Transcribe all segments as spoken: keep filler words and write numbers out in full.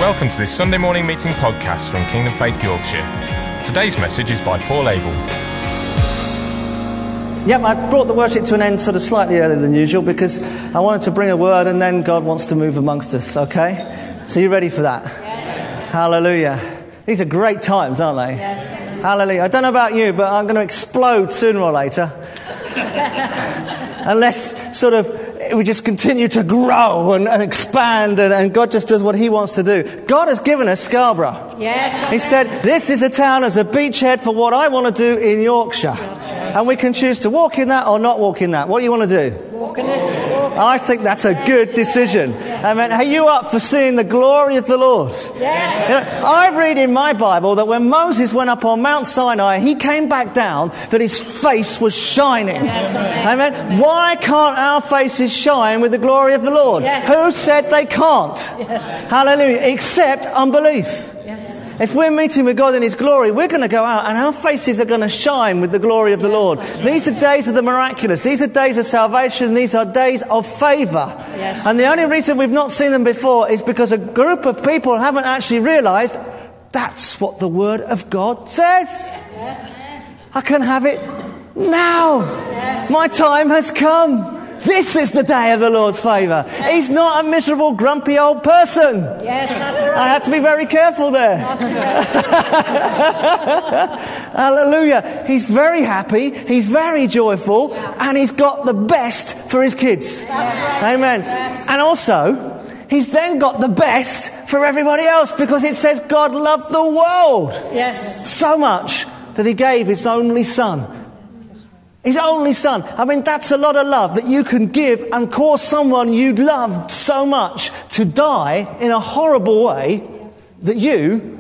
Welcome to this Sunday morning meeting podcast from Kingdom Faith Yorkshire. Today's message is by Paul Abel. Yep, I brought the worship to an end sort of slightly earlier than usual because I wanted to bring a word and then God wants to move amongst us, okay? So you ready for that? Yes. Hallelujah. These are great times, aren't they? Yes. Hallelujah. I don't know about you, but I'm going to explode sooner or later. Unless sort of we just continue to grow and, and expand and, and God just does what he wants to do. God has given us Scarborough. Yes. He said, this is a town as a beachhead for what I want to do in Yorkshire. And we can choose to walk in that or not walk in that. What do you want to do? Walk in it. Walk. I think that's a good decision. I mean, are you up for seeing the glory of the Lord? Yes. You know, I read in my Bible that when Moses went up on Mount Sinai, he came back down, that his face was shining. Yes, amen. Why can't our faces shine with the glory of the Lord? Yes. Who said they can't? Yes. Hallelujah. Except unbelief. Yes. If we're meeting with God in his glory, we're going to go out and our faces are going to shine with the glory of the Yes, Lord. right. These are days of the miraculous. These are days of salvation. These are days of favour. Yes. And the only reason we've not seen them before is because a group of people haven't actually realised that's what the Word of God says. Yes. I can have it now. Yes. My time has come. This is the day of the Lord's favour. He's not a miserable, grumpy old person. Yes, that's right. I had to be very careful there. Hallelujah. He's very happy, he's very joyful, and he's got the best for his kids. Right. Amen. Yes. And also, he's then got the best for everybody else because it says God loved the world Yes. so much that he gave his only son. His only son. I mean, that's a lot of love that you can give and cause someone you loved so much to die in a horrible way that you,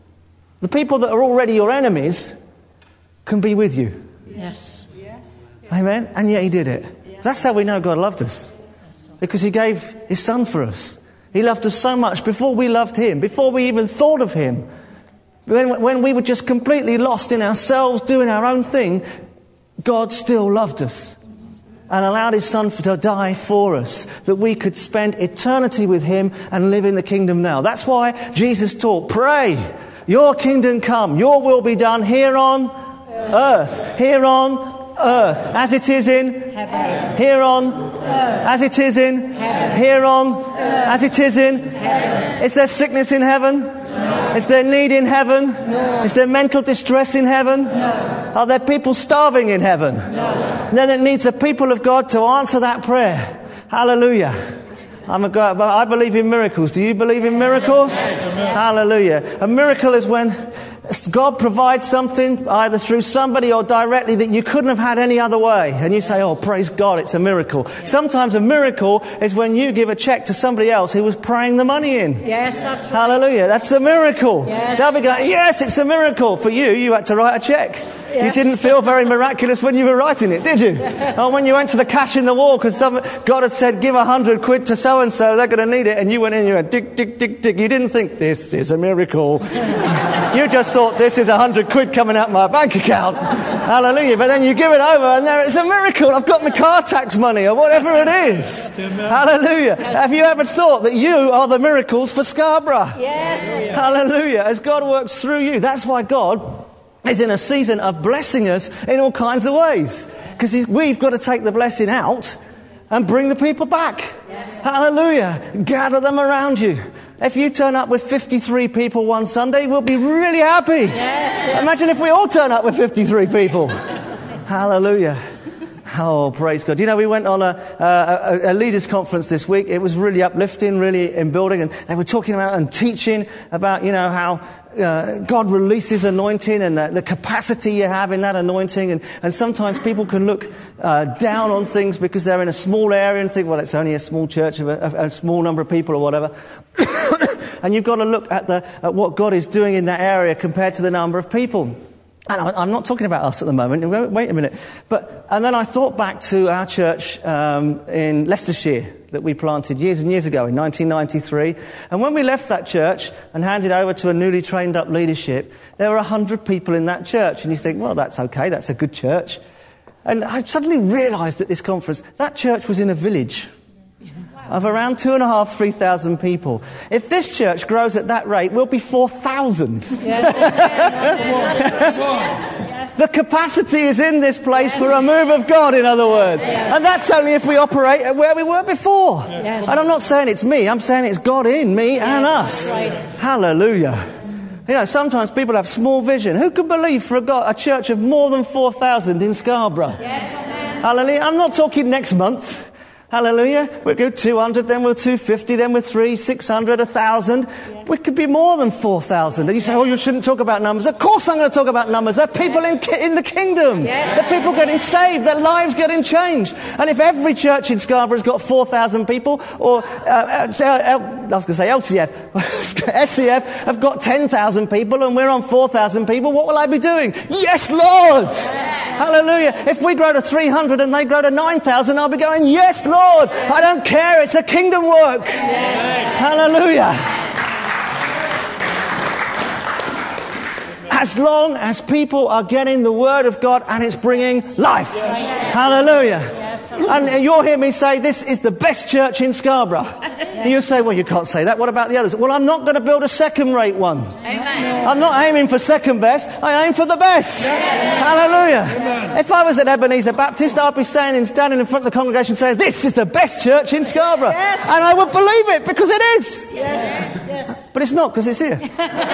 the people that are already your enemies, can be with you. Yes. Yes. Amen? And yet he did it. That's how we know God loved us. Because he gave his son for us. He loved us so much before we loved him, before we even thought of him. When, when we were just completely lost in ourselves, doing our own thing, God still loved us and allowed his son to die for us, that we could spend eternity with him and live in the kingdom now. That's why Jesus taught, pray, your kingdom come, your will be done here on earth, here on earth, as it is in Heaven. here on Earth. as it is in Heaven. here on Earth. as it is in Heaven. Is there sickness in heaven? No. Is there need in heaven? No. Is there mental distress in heaven? No. Are there people starving in heaven? No. Then it needs a people of God to answer that prayer. Hallelujah. I'm a God, but I believe in miracles. Do you believe in miracles? Yes. Hallelujah. A miracle is when God provides something either through somebody or directly that you couldn't have had any other way. And you say, oh, praise God, it's a miracle. Sometimes a miracle is when you give a check to somebody else who was praying the money in. Yes, that's right. Hallelujah. That's a miracle. Yes. They'll be going, yes, it's a miracle. For you, you had to write a check. You Yes. didn't feel very miraculous when you were writing it, did you? Or when you went to the cash in the wall because God had said, give a hundred quid to so-and-so, they're going to need it. And you went in and you went, dig, dig, dig, dig. You didn't think, this is a miracle. You just thought, this is a hundred quid coming out my bank account. Hallelujah. But then you give it over and there it's a miracle. I've got my car tax money or whatever it is. Hallelujah. Have you ever thought that you are the miracles for Scarborough? Yes. Hallelujah. As God works through you. That's why God is in a season of blessing us in all kinds of ways. Because we've got to take the blessing out and bring the people back. Yes. Hallelujah. Gather them around you. If you turn up with fifty-three people one Sunday, we'll be really happy. Yes, yes. Imagine if we all turn up with fifty-three people. Hallelujah. Oh, praise God. You know, we went on a, a, a leaders conference this week. It was really uplifting, really in building. And they were talking about and teaching about, you know, how uh, God releases anointing and the, the capacity you have in that anointing. And, and sometimes people can look uh, down on things because they're in a small area and think, well, it's only a small church of a, a small number of people or whatever. And you've got to look at, the, at what God is doing in that area compared to the number of people. And I'm not talking about us at the moment. Wait a minute. But and then I thought back to our church um, in Leicestershire that we planted years and years ago in nineteen ninety-three. And when we left that church and handed over to a newly trained up leadership, there were a hundred people in that church. And you think, well, that's okay. That's a good church. And I suddenly realised at this conference that church was in a village. Wow. of around two and a half, three thousand people. If this church grows at that rate, we'll be four thousand. The capacity is in this place for a move of God, in other words. And that's only if we operate at where we were before. And I'm not saying it's me, I'm saying it's God in me and us. Hallelujah. You know, sometimes people have small vision. Who can believe for a, God, a church of more than four thousand in Scarborough? Hallelujah. I'm not talking next month. Hallelujah. We'll go two hundred, then we're two hundred fifty, then we're three, six hundred, one thousand. Yeah. We could be more than four thousand. And you say, oh, you shouldn't talk about numbers. Of course I'm going to talk about numbers. They're people in, in the kingdom. Yes. They're people getting saved. Their lives getting changed. And if every church in Scarborough's got four thousand people, or uh, uh, I was going to say L C F, S C F have got ten thousand people, and we're on four thousand people, what will I be doing? Yes, Lord. Yes. Hallelujah. If we grow to three hundred and they grow to nine thousand, I'll be going, yes, Lord. Lord, I don't care. It's a kingdom work. Yes. Hallelujah. As long as people are getting the word of God and it's bringing life. Yes. Hallelujah. Yes. And you'll hear me say this is the best church in Scarborough. Yes. You say, well, you can't say that. What about the others? Well, I'm not going to build a second-rate one. Amen. I'm not aiming for second best. I aim for the best. Yes. Hallelujah. Amen. If I was at Ebenezer Baptist, I'd be standing, standing in front of the congregation saying, this is the best church in Scarborough. Yes. And I would believe it because it is. Yes. Yes. But it's not because it's here.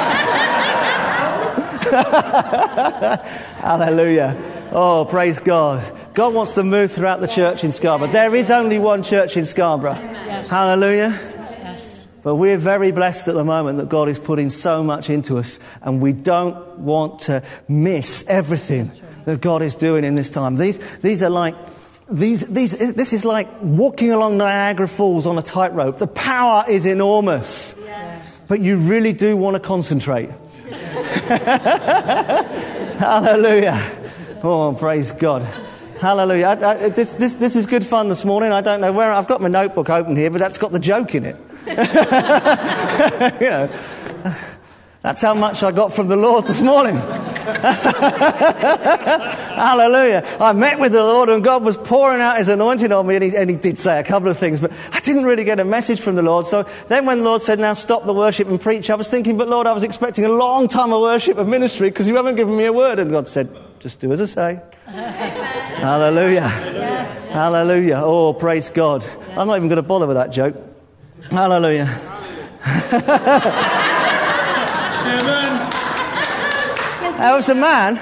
Hallelujah. Oh, praise God. God wants to move throughout the church in Scarborough. There is only one church in Scarborough. Yes. Hallelujah. Yes. But we're very blessed at the moment that God is putting so much into us, and we don't want to miss everything that God is doing in this time. These, these are like, these, these, this is like walking along Niagara Falls on a tightrope. The power is enormous, yes. But you really do want to concentrate. Hallelujah. Oh, praise God. Hallelujah. I, I, this, this, this is good fun this morning. I don't know where. I've got my notebook open here, but that's got the joke in it. You know, that's how much I got from the Lord this morning. Hallelujah. I met with the Lord and God was pouring out his anointing on me, and he, and he did say a couple of things, but I didn't really get a message from the Lord. So then when the Lord said, now stop the worship and preach, I was thinking, but Lord, I was expecting a long time of worship and ministry because you haven't given me a word. And God said, just do as I say. Hallelujah. Yes. Hallelujah. Oh, praise God. I'm not even going to bother with that joke. Hallelujah. Amen. I was a man.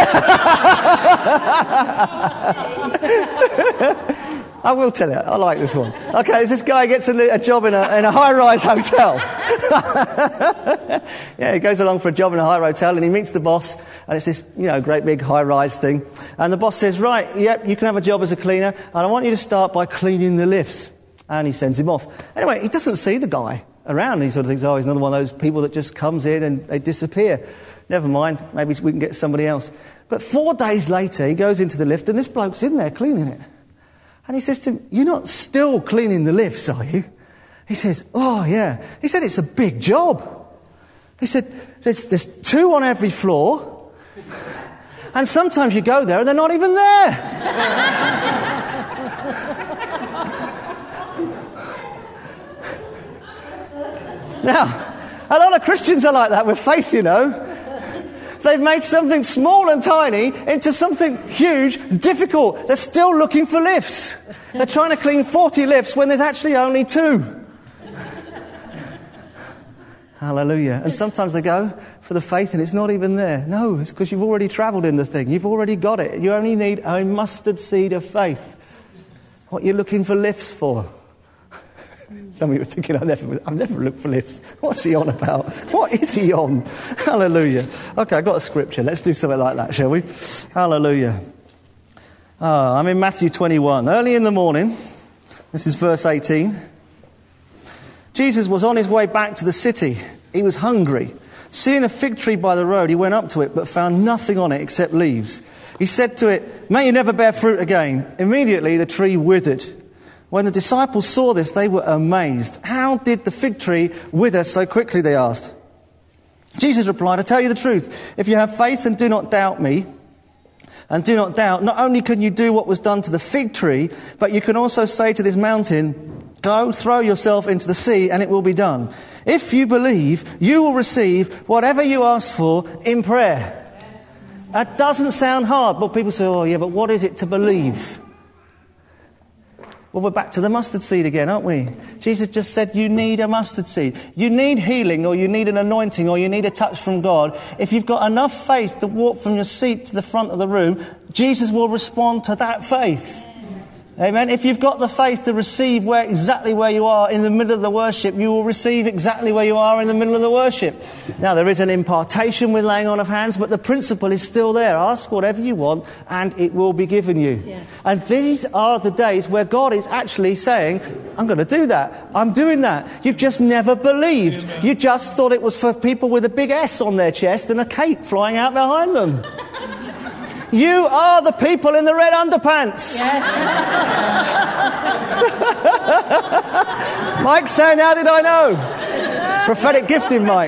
I will tell you. I like this one. Okay, this guy gets a, a job in a, in a high-rise hotel. Yeah, he goes along for a job in a high-rise hotel, and he meets the boss, and it's this, you know, great big high-rise thing. And the boss says, right, yep, you can have a job as a cleaner, and I want you to start by cleaning the lifts. And he sends him off. Anyway, he doesn't see the guy around. He sort of thinks, oh, he's another one of those people that just comes in and they disappear. Never mind, maybe we can get somebody else. But four days later, he goes into the lift, and this bloke's in there cleaning it. And he says to him, you're not still cleaning the lifts, are you? He says, oh, yeah. He said, it's a big job. He said, there's, there's two on every floor, and sometimes you go there and they're not even there. Now, a lot of Christians are like that with faith, you know. They've made something small and tiny into something huge, difficult. They're still looking for lifts. They're trying to clean forty lifts when there's actually only two. Hallelujah. And sometimes they go for the faith and it's not even there. No, it's because you've already travelled in the thing. You've already got it. You only need a mustard seed of faith. What you're looking for lifts for. Some of you are thinking, I've never, I've never looked for lifts. What's he on about? What is he on? Hallelujah. Okay, I've got a scripture. Let's do something like that, shall we? Hallelujah. Oh, I'm in Matthew twenty-one. Early in the morning, this is verse eighteen. Jesus was on his way back to the city. He was hungry. Seeing a fig tree by the road, he went up to it, but found nothing on it except leaves. He said to it, may you never bear fruit again. Immediately the tree withered. When the disciples saw this, they were amazed. How did the fig tree wither so quickly, they asked. Jesus replied, I tell you the truth. If you have faith and do not doubt me, and do not doubt, not only can you do what was done to the fig tree, but you can also say to this mountain, Go, throw yourself into the sea, and it will be done. If you believe, you will receive whatever you ask for in prayer. That doesn't sound hard, but people say, oh yeah, but what is it to believe? Well, we're back to the mustard seed again, aren't we? Jesus just said you need a mustard seed. You need healing, or you need an anointing, or you need a touch from God. If you've got enough faith to walk from your seat to the front of the room, Jesus will respond to that faith. Amen. If you've got the faith to receive where exactly where you are in the middle of the worship, you will receive exactly where you are in the middle of the worship. Now, there is an impartation with laying on of hands, but the principle is still there. Ask whatever you want, and it will be given you. Yes. And these are the days where God is actually saying, I'm going to do that. I'm doing that. You've just never believed. Amen. You just thought it was for people with a big S on their chest and a cape flying out behind them. You are the people in the red underpants. Yes. Mike's saying, how did I know? Prophetic gifting, Mike.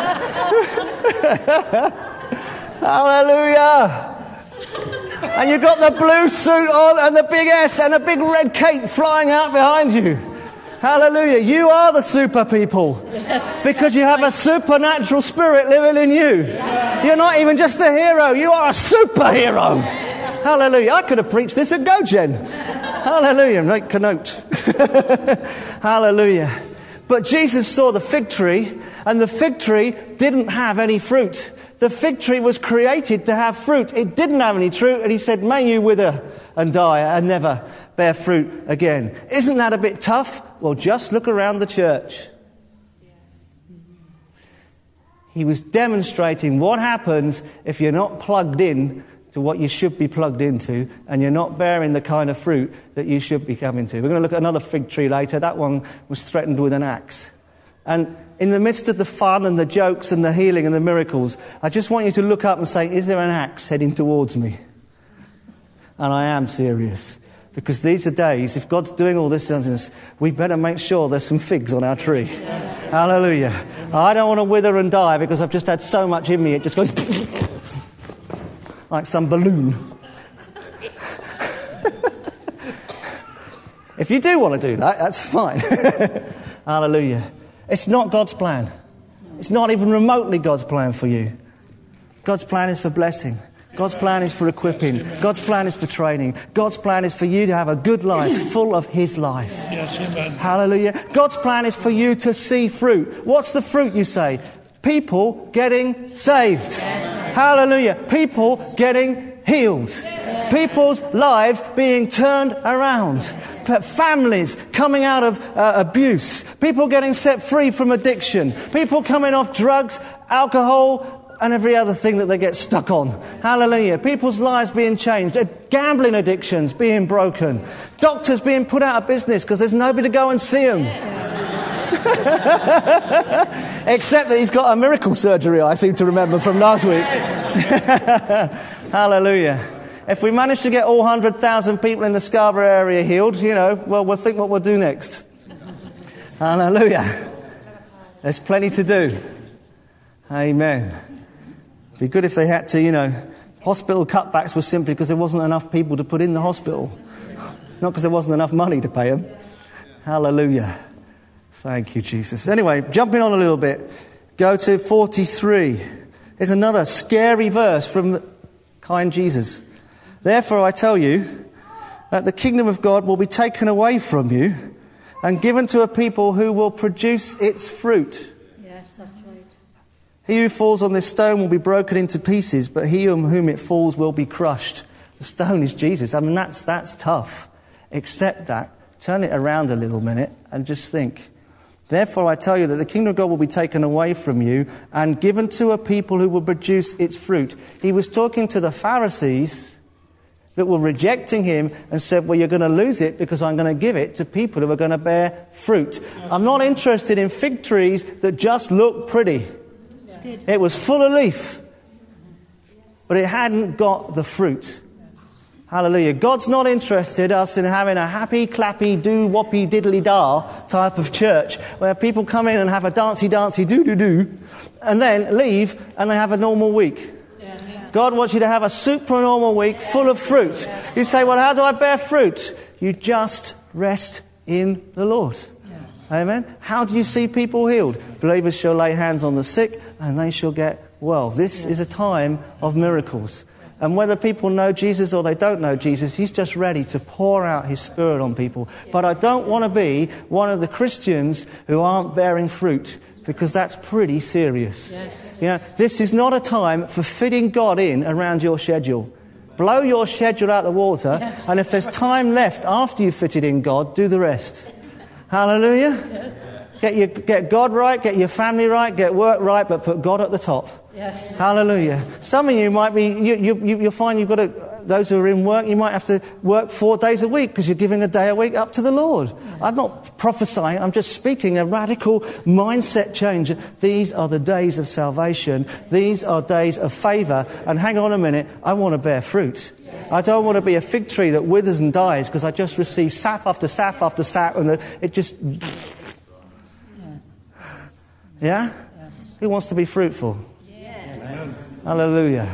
Hallelujah. And you've got the blue suit on and the big S and a big red cape flying out behind you. Hallelujah. You are the super people because you have a supernatural spirit living in you. You're not even just a hero. You are a superhero. Hallelujah. I could have preached this at GoGen. Hallelujah. Make a note. Hallelujah. But Jesus saw the fig tree, and the fig tree didn't have any fruit. The fig tree was created to have fruit. It didn't have any fruit, and he said, may you wither and die and never bear fruit again. Isn't that a bit tough? Well, just look around the church. He was demonstrating what happens if you're not plugged in to what you should be plugged into, and you're not bearing the kind of fruit that you should be coming to. We're going to look at another fig tree later. That one was threatened with an axe. And in the midst of the fun and the jokes and the healing and the miracles, I just want you to look up and say, is there an axe heading towards me? And I am serious. Because these are days, if God's doing all this, we better make sure there's some figs on our tree. Yes. Hallelujah. I don't want to wither and die because I've just had so much in me, it just goes like some balloon. If you do want to do that, that's fine. Hallelujah. It's not God's plan. It's not even remotely God's plan for you. God's plan is for blessing. God's plan is for equipping. God's plan is for training. God's plan is for you to have a good life full of His life. Yes, amen. Hallelujah. God's plan is for you to see fruit. What's the fruit, you say? People getting saved. Yes. Hallelujah. People getting healed. Yes. People's lives being turned around. Families coming out of uh, abuse. People getting set free from addiction. People coming off drugs, alcohol, and every other thing that they get stuck on. Hallelujah. People's lives being changed. Gambling addictions being broken. Doctors being put out of business because there's nobody to go and see them. Except that he's got a miracle surgery, I seem to remember from last week. Hallelujah. If we manage to get all one hundred thousand people in the Scarborough area healed, you know, well, we'll think what we'll do next. Hallelujah. There's plenty to do. Amen. Be good if they had to, you know, hospital cutbacks were simply because there wasn't enough people to put in the hospital. Not because there wasn't enough money to pay them. Hallelujah. Thank you, Jesus. Anyway, jumping on a little bit, go to forty-three. There's another scary verse from kind Jesus. Therefore, I tell you that the kingdom of God will be taken away from you and given to a people who will produce its fruit. Yes, that's right. He who falls on this stone will be broken into pieces, but he on whom it falls will be crushed. The stone is Jesus. I mean, that's that's tough. Accept that. Turn it around a little minute and just think. Therefore, I tell you that the kingdom of God will be taken away from you and given to a people who will produce its fruit. He was talking to the Pharisees that were rejecting him and said, well, you're going to lose it because I'm going to give it to people who are going to bear fruit. I'm not interested in fig trees that just look pretty. It was full of leaf, but it hadn't got the fruit. Hallelujah. God's not interested us in having a happy, clappy, do-woppy, diddly-da type of church where people come in and have a dancey-dancey, do-do-do, and then leave and they have a normal week. God wants you to have a super-normal week full of fruit. You say, well, how do I bear fruit? You just rest in the Lord. Yes. Amen. How do you see people healed? Believers shall lay hands on the sick and they shall get well. This yes. is a time of miracles. And whether people know Jesus or they don't know Jesus, he's just ready to pour out his Spirit on people. Yes. But I don't want to be one of the Christians who aren't bearing fruit, because that's pretty serious. Yes. You know, this is not a time for fitting God in around your schedule. Blow your schedule out the water, yes. and if there's time left after you've fitted in God, do the rest. Hallelujah. Yes. Get your, get God right, get your family right, get work right, but put God at the top. Yes. Hallelujah. Some of you might be, you, you, you'll find you've got to, those who are in work, you might have to work four days a week because you're giving a day a week up to the Lord. Yes. I'm not prophesying, I'm just speaking a radical mindset change. These are the days of salvation. These are days of favour. And hang on a minute, I want to bear fruit. Yes. I don't want to be a fig tree that withers and dies because I just receive sap after sap after sap and it just... Yeah? Yes. Who wants to be fruitful? Yes. Hallelujah.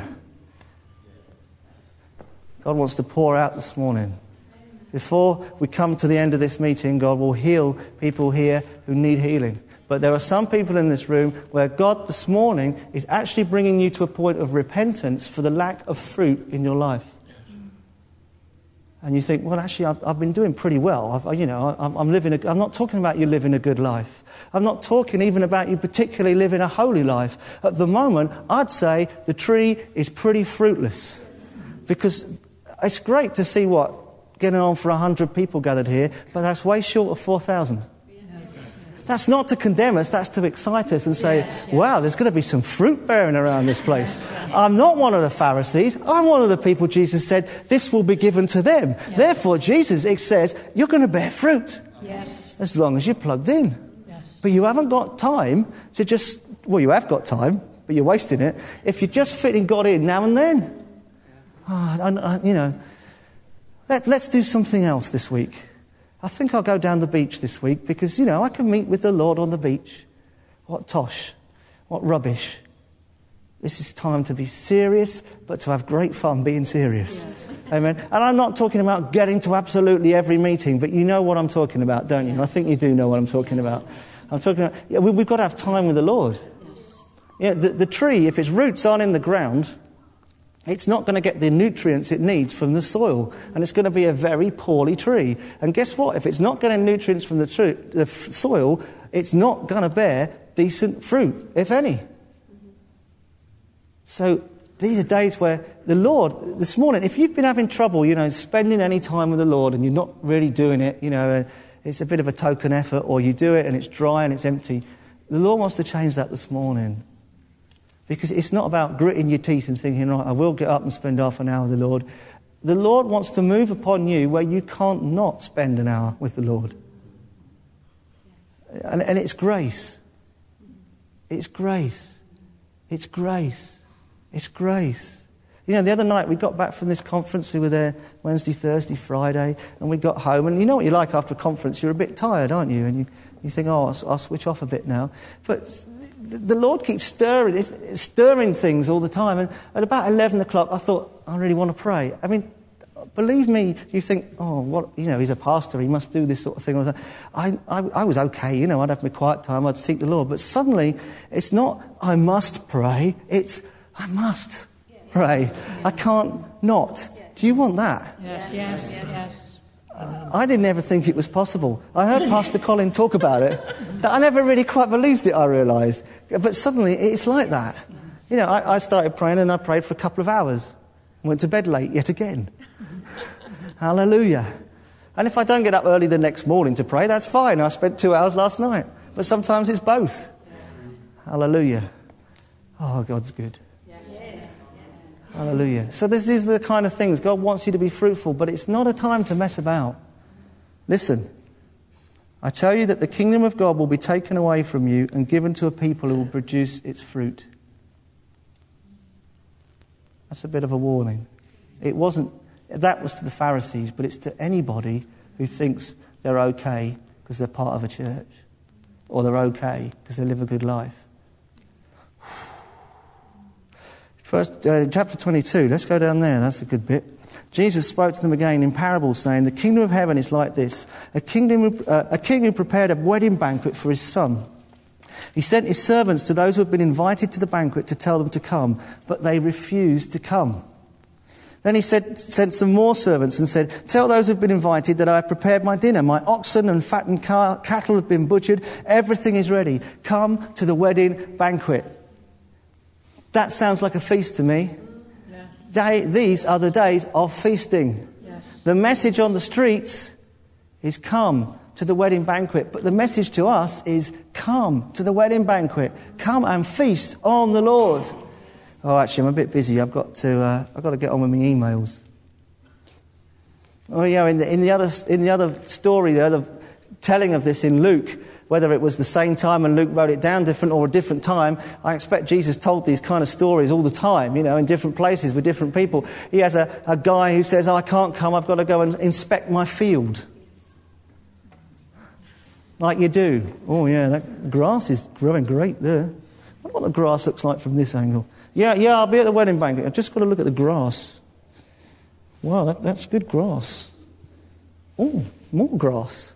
God wants to pour out this morning. Before we come to the end of this meeting, God will heal people here who need healing. But there are some people in this room where God this morning is actually bringing you to a point of repentance for the lack of fruit in your life. And you think, well, actually, I've, I've been doing pretty well. I've, you know, I'm, I'm living. A, I'm not talking about you living a good life. I'm not talking even about you particularly living a holy life. At the moment, I'd say the tree is pretty fruitless, because it's great to see what getting on for a hundred people gathered here, but that's way short of four thousand. That's not to condemn us, that's to excite us and say, wow, there's going to be some fruit bearing around this place. I'm not one of the Pharisees. I'm one of the people Jesus said, this will be given to them. Yes. Therefore, Jesus, it says, you're going to bear fruit. Yes. As long as you're plugged in. Yes. But you haven't got time to just, well, you have got time, but you're wasting it. If you're just fitting God in now and then. Oh, I, I, you know, let, let's do something else this week. I think I'll go down the beach this week because, you know, I can meet with the Lord on the beach. What tosh. What rubbish. This is time to be serious, but to have great fun being serious. Yeah. Amen. And I'm not talking about getting to absolutely every meeting, but you know what I'm talking about, don't you? And I think you do know what I'm talking about. I'm talking about, yeah, we, we've got to have time with the Lord. Yeah, the, the tree, if its roots aren't in the ground, it's not going to get the nutrients it needs from the soil. And it's going to be a very poorly tree. And guess what? If it's not getting nutrients from the, tr- the f- soil, it's not going to bear decent fruit, if any. So these are days where the Lord, this morning, if you've been having trouble, you know, spending any time with the Lord and you're not really doing it, you know, it's a bit of a token effort, or you do it and it's dry and it's empty, the Lord wants to change that this morning. Because it's not about gritting your teeth and thinking, right, I will get up and spend half an hour with the Lord. The Lord wants to move upon you where you can't not spend an hour with the Lord. And, and it's grace. It's grace. It's grace. It's grace. You know, the other night we got back from this conference. We were there Wednesday, Thursday, Friday, and we got home. And you know what you're like after a conference? You're a bit tired, aren't you? And you, you think, oh, I'll, I'll switch off a bit now. But the Lord keeps stirring, it's stirring things all the time. And at about eleven o'clock, I thought, I really want to pray. I mean, believe me, you think, oh, what, you know, he's a pastor, he must do this sort of thing. I, I, I was okay, you know, I'd have my quiet time, I'd seek the Lord. But suddenly, it's not, I must pray, it's, I must pray. I can't not. Do you want that? Yes, yes, yes. I didn't ever think it was possible. I heard Pastor Colin talk about it. I never really quite believed it, I realised. But suddenly, it's like that. You know, I, I started praying and I prayed for a couple of hours. Went to bed late yet again. Hallelujah. And if I don't get up early the next morning to pray, that's fine. I spent two hours last night. But sometimes it's both. Hallelujah. Oh, God's good. Hallelujah. So this is the kind of things. God wants you to be fruitful, but it's not a time to mess about. Listen, I tell you that the kingdom of God will be taken away from you and given to a people who will produce its fruit. That's a bit of a warning. It wasn't, that was to the Pharisees, but it's to anybody who thinks they're okay because they're part of a church, or they're okay because they live a good life. First, uh, chapter twenty-two, let's go down there, that's a good bit. Jesus spoke to them again in parables, saying, "The kingdom of heaven is like this, a, kingdom, uh, a king who prepared a wedding banquet for his son. He sent his servants to those who had been invited to the banquet to tell them to come, but they refused to come. Then he said, sent some more servants and said, 'Tell those who have been invited that I have prepared my dinner. My oxen and fattened car- cattle have been butchered. Everything is ready. Come to the wedding banquet.'" That sounds like a feast to me. Yes. They, these are the days of feasting. Yes. The message on the streets is come to the wedding banquet. But the message to us is come to the wedding banquet. Come and feast on the Lord. Oh, actually, I'm a bit busy. I've got to. Uh, I've got to get on with my emails. Oh, yeah. In the in the other in the other story, the other telling of this in Luke, whether it was the same time and Luke wrote it down different or a different time, I expect Jesus told these kind of stories all the time. You know, in different places with different people. He has a, a guy who says, "I can't come. I've got to go and inspect my field." Like you do. Oh, yeah. That grass is growing great there. I wonder what the grass looks like from this angle. Yeah, yeah, I'll be at the wedding banquet. I've just got to look at the grass. Wow, that, that's good grass. Oh, more grass.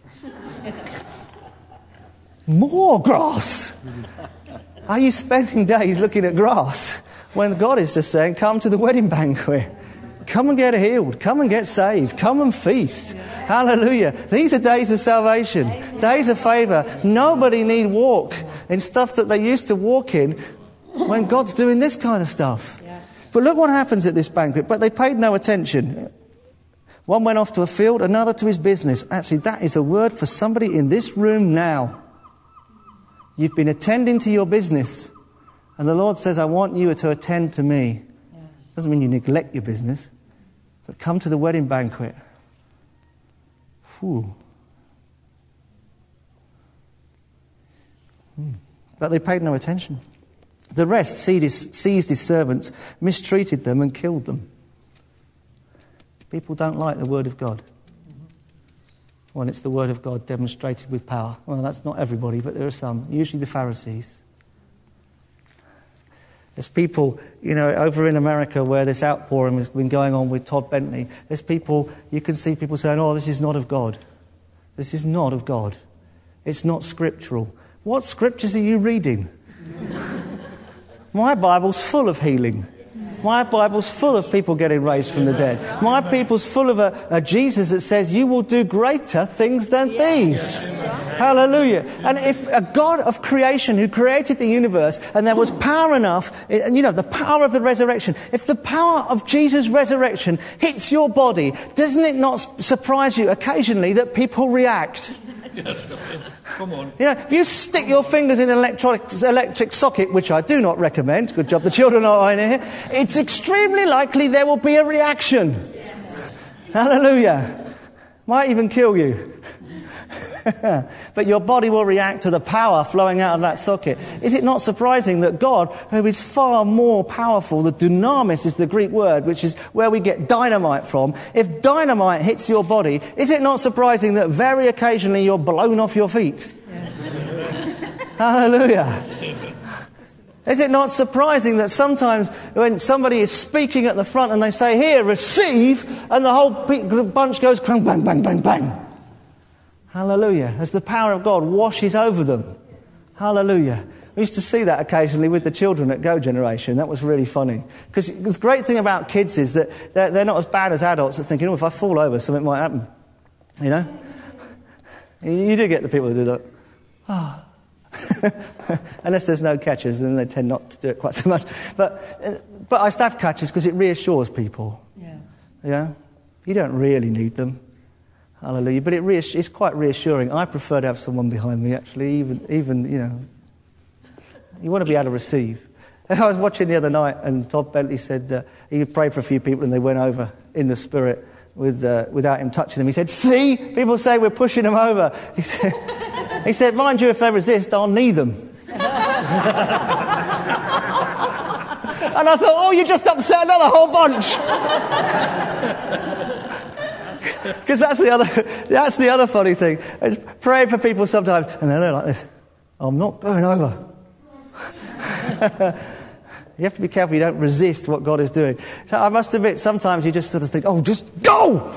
More grass. Are you spending days looking at grass when God is just saying, come to the wedding banquet? Come and get healed. Come and get saved. Come and feast. Hallelujah. These are days of salvation. Days of favour. Nobody need walk in stuff that they used to walk in when God's doing this kind of stuff. Yeah. But look what happens at this banquet. But they paid no attention. One went off to a field, another to his business. Actually, that is a word for somebody in this room now. You've been attending to your business. And the Lord says, I want you to attend to me. Yeah. Doesn't mean you neglect your business. But come to the wedding banquet. Whew. Hmm. But they paid no attention. The rest seized his servants, mistreated them and killed them. People don't like the word of God. When it's the word of God demonstrated with power. Well, that's not everybody, but there are some. Usually the Pharisees. There's people, you know, over in America where this outpouring has been going on with Todd Bentley. There's people, you can see people saying, oh, this is not of God. This is not of God. It's not scriptural. What scriptures are you reading? My Bible's full of healing. My Bible's full of people getting raised from the dead. My Bible's full of a, a Jesus that says, you will do greater things than these. Hallelujah. And if a God of creation who created the universe and there was power enough, and you know, the power of the resurrection, if the power of Jesus' resurrection hits your body, doesn't it not surprise you occasionally that people react? Come on. You know, if you stick your fingers in an electric, electric socket, which I do not recommend, good job the children are in here, it's extremely likely there will be a reaction. Yes. Hallelujah. Might even kill you. But your body will react to the power flowing out of that socket. Is it not surprising that God, who is far more powerful, the dunamis is the Greek word, which is where we get dynamite from. If dynamite hits your body, is it not surprising that very occasionally you're blown off your feet? Yes. Hallelujah. Is it not surprising that sometimes when somebody is speaking at the front and they say, here, receive, and the whole bunch goes bang, bang, bang, bang, bang. Hallelujah. As the power of God washes over them. Hallelujah. We used to see that occasionally with the children at Go Generation. That was really funny. Because the great thing about kids is that they're, they're not as bad as adults at thinking, oh, if I fall over, something might happen. You know? You do get the people who do that. Oh. Unless there's no catchers, then they tend not to do it quite so much. But but I used to have catchers because it reassures people. Yes. Yeah? You don't really need them. Hallelujah. But it reass- it's quite reassuring. I prefer to have someone behind me, actually, even, even, you know. You want to be able to receive. I was watching the other night, and Todd Bentley said uh, he prayed for a few people, and they went over in the Spirit with uh, without him touching them. He said, see, people say we're pushing them over. He said, he said mind you, if they resist, I'll knee them. And I thought, oh, you just upset another whole bunch. Because that's the other that's the other funny thing. I pray for people sometimes, and then they're like this. I'm not going over. You have to be careful you don't resist what God is doing. So I must admit, sometimes you just sort of think, oh, just go!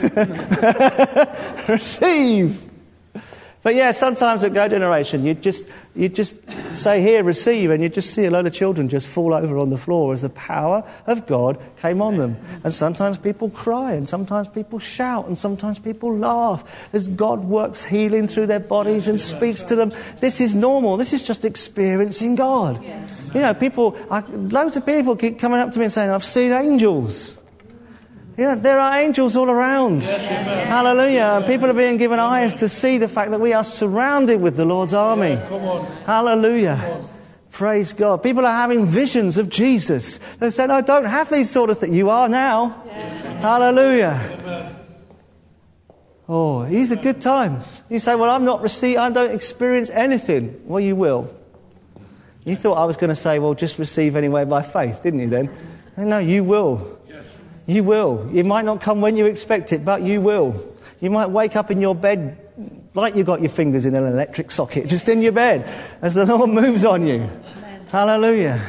Receive! But yeah, sometimes at Go Generation, you just you just say, here, receive, and you just see a load of children just fall over on the floor as the power of God came on them. And sometimes people cry, and sometimes people shout, and sometimes people laugh as God works healing through their bodies and speaks to them. This is normal. This is just experiencing God. Yes. You know, people, I, loads of people keep coming up to me and saying, I've seen angels. You know, there are angels all around. Yes, yes. Hallelujah. And people are being given eyes to see the fact that we are surrounded with the Lord's army. Yeah, come on. Hallelujah. Come on. Praise God. People are having visions of Jesus. They say, I don't have these sort of things. You are now. Yes. Hallelujah. Amen. Oh, these are good times. You say, well, I'm not receiving, I don't experience anything. Well, you will. You thought I was going to say, well, just receive anyway by faith, didn't you then? No, you will. You will. It might not come when you expect it, but you will. You might wake up in your bed like you got your fingers in an electric socket, just in your bed, as the Lord moves on you. Amen. Hallelujah.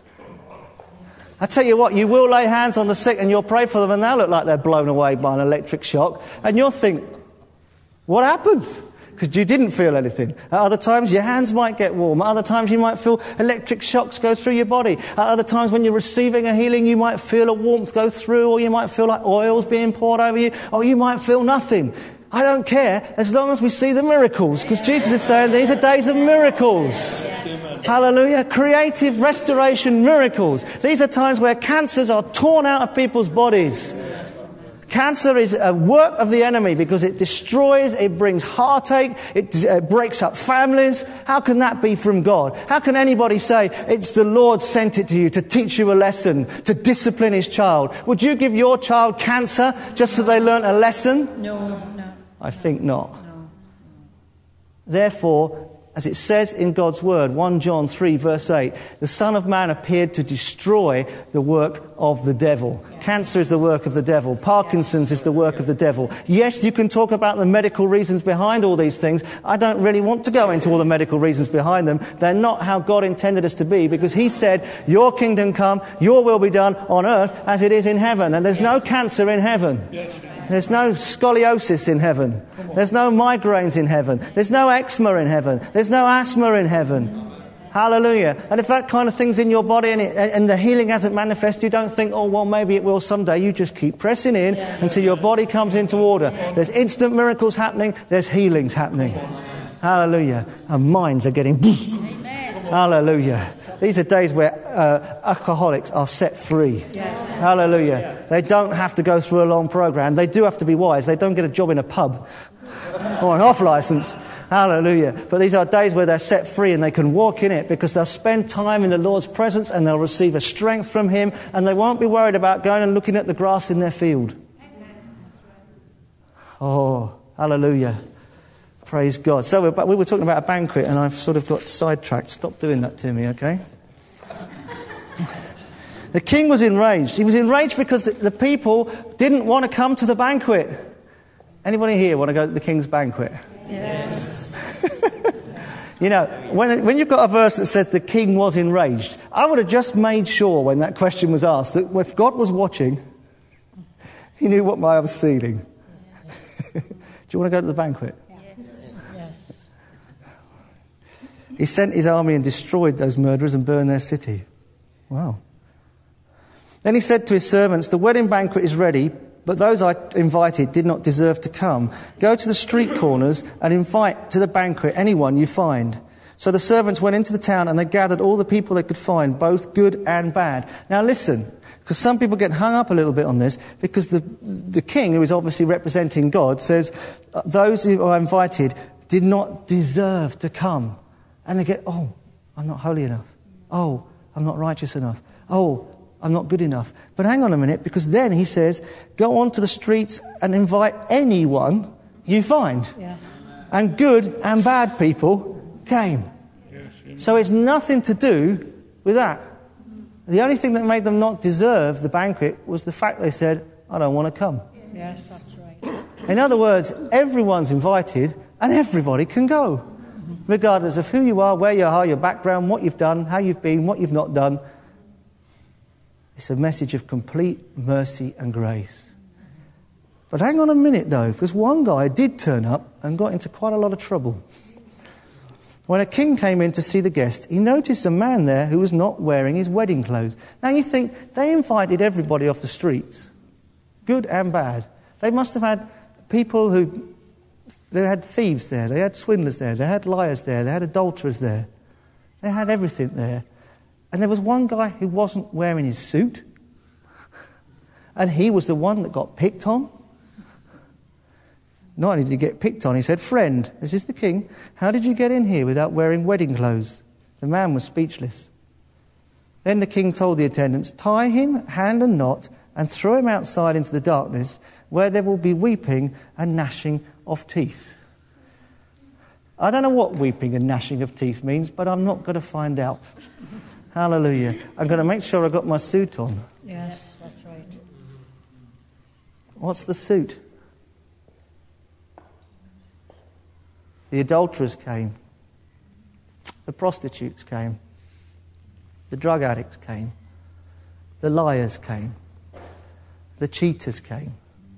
I tell you what, you will lay hands on the sick and you'll pray for them and they'll look like they're blown away by an electric shock. And you'll think, what happened? Because you didn't feel anything. At other times, your hands might get warm. At other times, you might feel electric shocks go through your body. At other times, when you're receiving a healing, you might feel a warmth go through, or you might feel like oil's being poured over you, or you might feel nothing. I don't care, as long as we see the miracles, because Jesus is saying these are days of miracles. Hallelujah. Creative restoration miracles. These are times where cancers are torn out of people's bodies. Cancer is a work of the enemy because it destroys, it brings heartache, it uh, breaks up families. How can that be from God? How can anybody say it's the Lord sent it to you to teach you a lesson, to discipline his child? Would you give your child cancer just so they learn a lesson? No, no. I think not. No. Therefore, as it says in God's word, First John three verse eight, the Son of Man appeared to destroy the work of the devil. Yeah. Cancer is the work of the devil. Parkinson's is the work of the devil. Yes, you can talk about the medical reasons behind all these things. I don't really want to go into all the medical reasons behind them. They're not how God intended us to be, because he said, your kingdom come, your will be done on earth as it is in heaven. And there's no cancer in heaven. Yes. There's no scoliosis in heaven. There's no migraines in heaven. There's no eczema in heaven. There's no asthma in heaven. Hallelujah. And if that kind of thing's in your body and, it, and the healing hasn't manifested, you don't think, oh, well, maybe it will someday. You just keep pressing in until your body comes into order. There's instant miracles happening. There's healings happening. Hallelujah. Our minds are getting... Hallelujah. These are days where uh, alcoholics are set free. Yes. Hallelujah. They don't have to go through a long program. They do have to be wise. They don't get a job in a pub or an off license. Hallelujah. But these are days where they're set free and they can walk in it because they'll spend time in the Lord's presence and they'll receive a strength from him, and they won't be worried about going and looking at the grass in their field. Oh, hallelujah. Praise God. So we're, we were talking about a banquet and I've sort of got sidetracked. Stop doing that to me, okay? The king was enraged. He was enraged because the, the people didn't want to come to the banquet. Anybody here want to go to the king's banquet? Yes. You know, when, when you've got a verse that says the king was enraged, I would have just made sure when that question was asked that if God was watching, he knew what I was feeling. Do you want to go to the banquet? He sent his army and destroyed those murderers and burned their city. Wow. Then he said to his servants, the wedding banquet is ready, but those I invited did not deserve to come. Go to the street corners and invite to the banquet anyone you find. So the servants went into the town and they gathered all the people they could find, both good and bad. Now listen, because some people get hung up a little bit on this, because the, the king, who is obviously representing God, says those who are invited did not deserve to come. And they get, oh, I'm not holy enough. Oh, I'm not righteous enough. Oh, I'm not good enough. But hang on a minute, because then he says, go onto the streets and invite anyone you find. Yeah. And good and bad people came. Yes. So it's nothing to do with that. The only thing that made them not deserve the banquet was the fact they said, I don't want to come. Yes, that's right. In other words, everyone's invited and everybody can go. Regardless of who you are, where you are, your background, what you've done, how you've been, what you've not done. It's a message of complete mercy and grace. But hang on a minute though, because one guy did turn up and got into quite a lot of trouble. When a king came in to see the guest, he noticed a man there who was not wearing his wedding clothes. Now you think, they invited everybody off the streets, good and bad. They must have had people who, they had thieves there, they had swindlers there, they had liars there, they had adulterers there. They had everything there. And there was one guy who wasn't wearing his suit, and he was the one that got picked on. Not only did he get picked on, he said, "Friend, this is the king, how did you get in here without wearing wedding clothes?" The man was speechless. Then the king told the attendants, "Tie him hand and knot and throw him outside into the darkness where there will be weeping and gnashing of teeth." I don't know what weeping and gnashing of teeth means, but I'm not going to find out. Hallelujah. I'm going to make sure I've got my suit on. Yes, that's right. What's the suit? The adulterers came. The prostitutes came. The drug addicts came. The liars came. The cheaters came.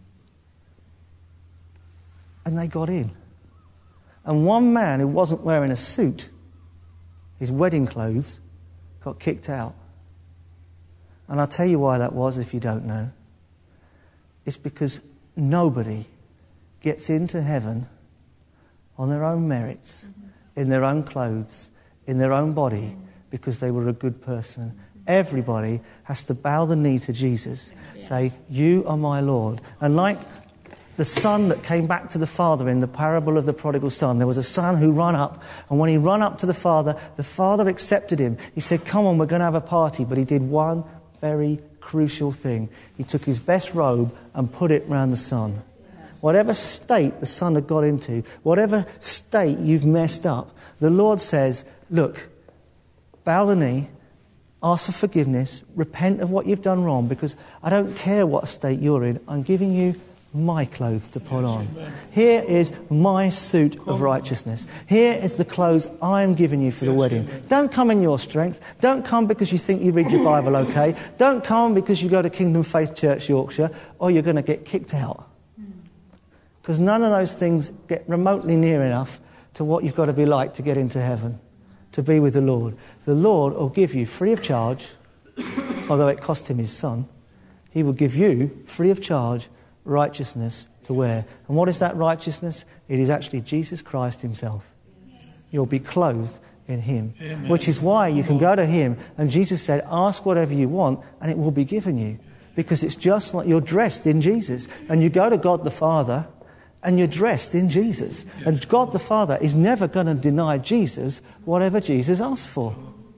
And they got in. And one man who wasn't wearing a suit, his wedding clothes, got kicked out. And I'll tell you why that was if you don't know. It's because nobody gets into heaven on their own merits, in their own clothes, in their own body, because they were a good person. Everybody has to bow the knee to Jesus, say, "You are my Lord." And like the son that came back to the father in the parable of the prodigal son, there was a son who ran up, and when he ran up to the father, the father accepted him. He said, "Come on, we're going to have a party." But he did one very crucial thing. He took his best robe and put it round the son. Whatever state the son had got into, whatever state you've messed up, the Lord says, look, bow the knee, ask for forgiveness, repent of what you've done wrong, because I don't care what state you're in, I'm giving you my clothes to put on. Here is my suit of righteousness. Here is the clothes I'm giving you for the wedding. Don't come in your strength. Don't come because you think you read your Bible okay. Don't come because you go to Kingdom Faith Church Yorkshire, or you're going to get kicked out. Because none of those things get remotely near enough to what you've got to be like to get into heaven, to be with the Lord. The Lord will give you free of charge, although it cost him his son. He will give you free of charge righteousness to wear. And what is that righteousness? It is actually Jesus Christ himself. You'll be clothed in him. Amen. Which is why you can go to him, and Jesus said, ask whatever you want and it will be given you. Because it's just like you're dressed in Jesus. And you go to God the Father and you're dressed in Jesus. And God the Father is never going to deny Jesus whatever Jesus asks for.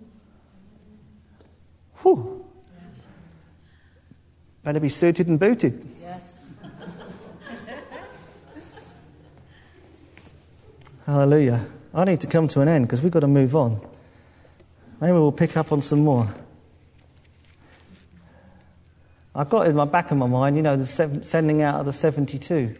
Whew. Better be suited and booted. Yes. Hallelujah. I need to come to an end because we've got to move on. Maybe we'll pick up on some more. I've got in my back of my mind, you know, the seven, sending out of the seventy-two.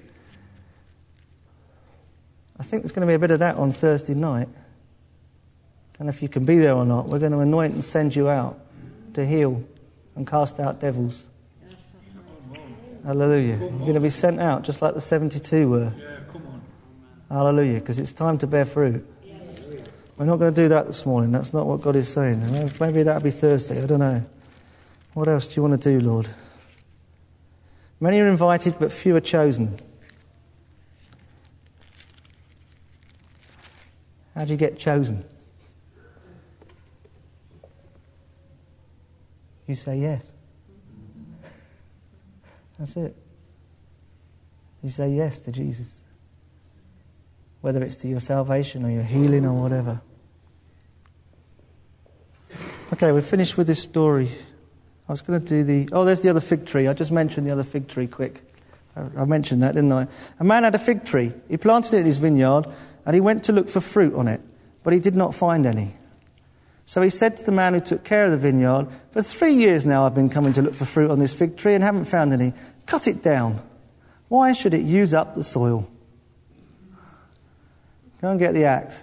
I think there's going to be a bit of that on Thursday night. And if you can be there or not, we're going to anoint and send you out to heal and cast out devils. Hallelujah. You're going to be sent out just like the seventy-two were. Yeah, come on. Hallelujah, because it's time to bear fruit. Yes. We're not going to do that this morning. That's not what God is saying. Maybe that'll be Thursday. I don't know. What else do you want to do, Lord? Many are invited, but few are chosen. How do you get chosen? You say yes. That's it. You say yes to Jesus. Whether it's to your salvation or your healing or whatever. Okay, we're finished with this story. I was going to do the... Oh, there's the other fig tree. I just mentioned the other fig tree quick. I, I mentioned that, didn't I? A man had a fig tree. He planted it in his vineyard and he went to look for fruit on it, but he did not find any. So he said to the man who took care of the vineyard, for three years now I've been coming to look for fruit on this fig tree and haven't found any. Cut it down. Why should it use up the soil? Go and get the axe.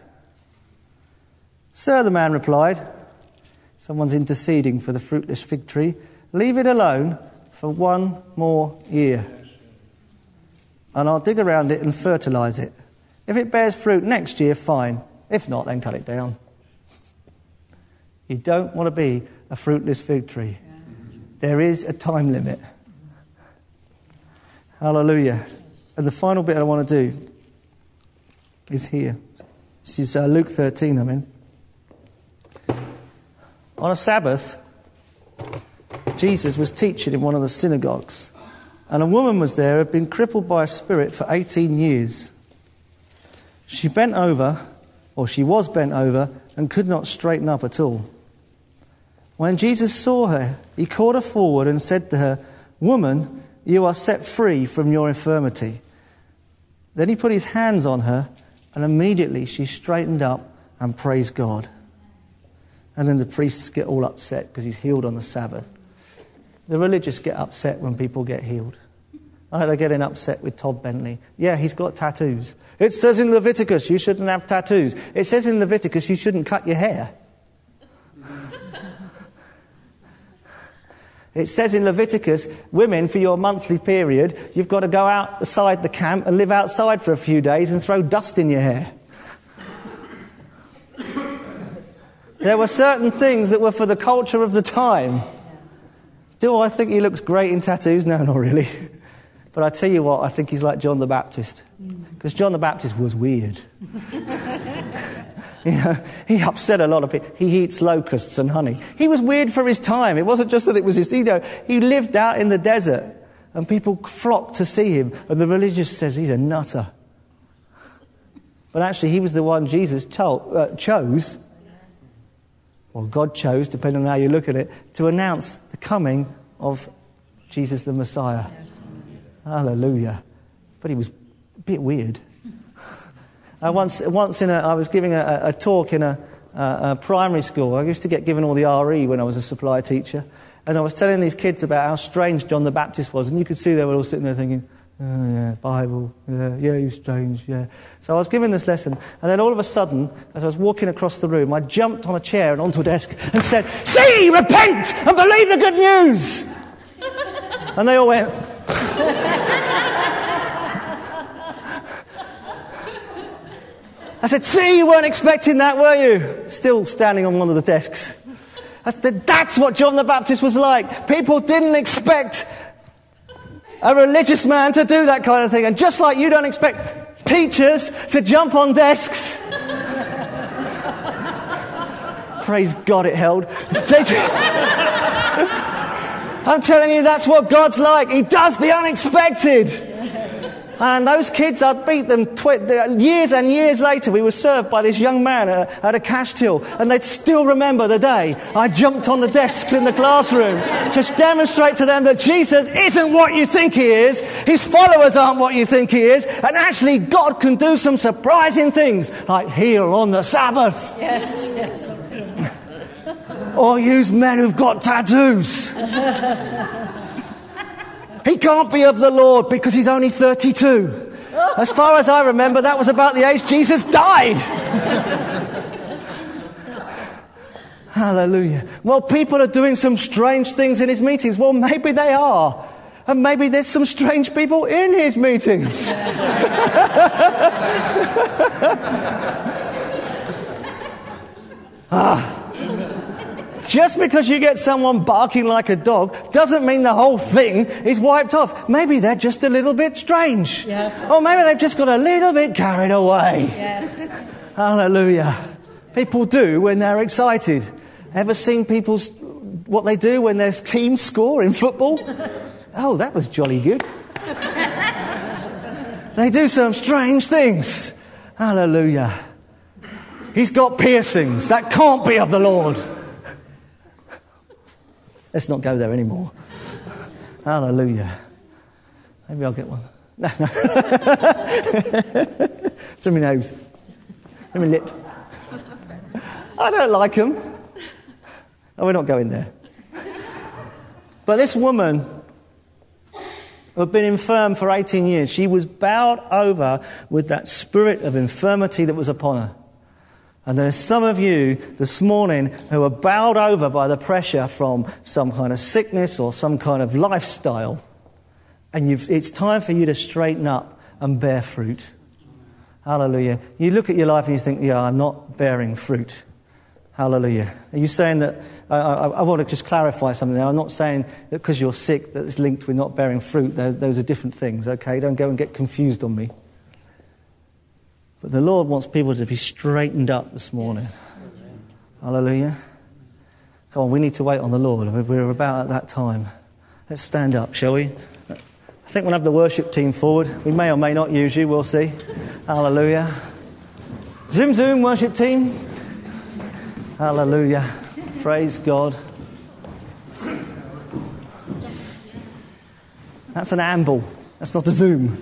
Sir, the man replied, someone's interceding for the fruitless fig tree. Leave it alone for one more year. And I'll dig around it and fertilise it. If it bears fruit next year, fine. If not, then cut it down. You don't want to be a fruitless fig tree. There is a time limit. Hallelujah. And the final bit I want to do is here. This is uh, Luke thirteen, I'm in. On a Sabbath, Jesus was teaching in one of the synagogues. And a woman was there who had been crippled by a spirit for eighteen years. She bent over, or she was bent over, and could not straighten up at all. When Jesus saw her, he called her forward and said to her, "Woman, you are set free from your infirmity." Then he put his hands on her, and immediately she straightened up and praised God. And then the priests get all upset because he's healed on the Sabbath. The religious get upset when people get healed. Oh, they're getting upset with Todd Bentley. Yeah, he's got tattoos. It says in Leviticus you shouldn't have tattoos. It says in Leviticus you shouldn't cut your hair. It says in Leviticus, women, for your monthly period, you've got to go outside the camp and live outside for a few days and throw dust in your hair. There were certain things that were for the culture of the time. Do I think he looks great in tattoos? No, not really. But I tell you what, I think he's like John the Baptist. Because John the Baptist was weird. You know, he upset a lot of people. He eats locusts and honey. He was weird for his time. It wasn't just that it was his, you know, he lived out in the desert and people flocked to see him. And the religious says he's a nutter. But actually he was the one Jesus told, uh, chose, or God chose, depending on how you look at it, to announce the coming of Jesus the Messiah. Hallelujah. But he was a bit weird. I once, once in a, I was giving a, a talk in a, a, a primary school. I used to get given all the R E when I was a supply teacher. And I was telling these kids about how strange John the Baptist was. And you could see they were all sitting there thinking, oh yeah, Bible, yeah, yeah, he's strange, yeah. So I was giving this lesson. And then all of a sudden, as I was walking across the room, I jumped on a chair and onto a desk and said, "See, repent and believe the good news." And they all went... I said, "See, you weren't expecting that, were you?" Still standing on one of the desks. I said, that's what John the Baptist was like. People didn't expect a religious man to do that kind of thing. And just like you don't expect teachers to jump on desks. Praise God it held. I'm telling you, that's what God's like. He does the unexpected. And those kids, I'd beat them tw- years and years later. We were served by this young man at a, at a cash till, and they'd still remember the day I jumped on the desks in the classroom to demonstrate to them that Jesus isn't what you think he is, his followers aren't what you think he is, and actually God can do some surprising things, like heal on the Sabbath. Yes, yes. Or use men who've got tattoos. He can't be of the Lord because he's only thirty-two. As far as I remember, that was about the age Jesus died. Hallelujah. Well, people are doing some strange things in his meetings. Well, maybe they are. And maybe there's some strange people in his meetings. ah. Just because you get someone barking like a dog doesn't mean the whole thing is wiped off. Maybe they're just a little bit strange. Yes. Or maybe they've just got a little bit carried away. Yes. Hallelujah. People do when they're excited. Ever seen people, what they do when their teams score in football? Oh, that was jolly good. They do some strange things. Hallelujah. He's got piercings. That can't be of the Lord. Let's not go there anymore. Hallelujah. Maybe I'll get one. No, no. It's in my nose. In my lip. I don't like them. Oh, we're not going there. But this woman who had been infirm for eighteen years, she was bowed over with that spirit of infirmity that was upon her. And there's some of you this morning who are bowed over by the pressure from some kind of sickness or some kind of lifestyle. And you've, it's time for you to straighten up and bear fruit. Hallelujah. You look at your life and you think, yeah, I'm not bearing fruit. Hallelujah. Are you saying that, I, I, I want to just clarify something there. I'm not saying that because you're sick that it's linked with not bearing fruit. Those, those are different things, okay? Don't go and get confused on me. But the Lord wants people to be straightened up this morning. Hallelujah. Come on, we need to wait on the Lord. We're about at that time. Let's stand up, shall we? I think we'll have the worship team forward. We may or may not use you, we'll see. Hallelujah. Zoom, zoom, worship team. Hallelujah. Praise God. That's an amble. That's not a zoom.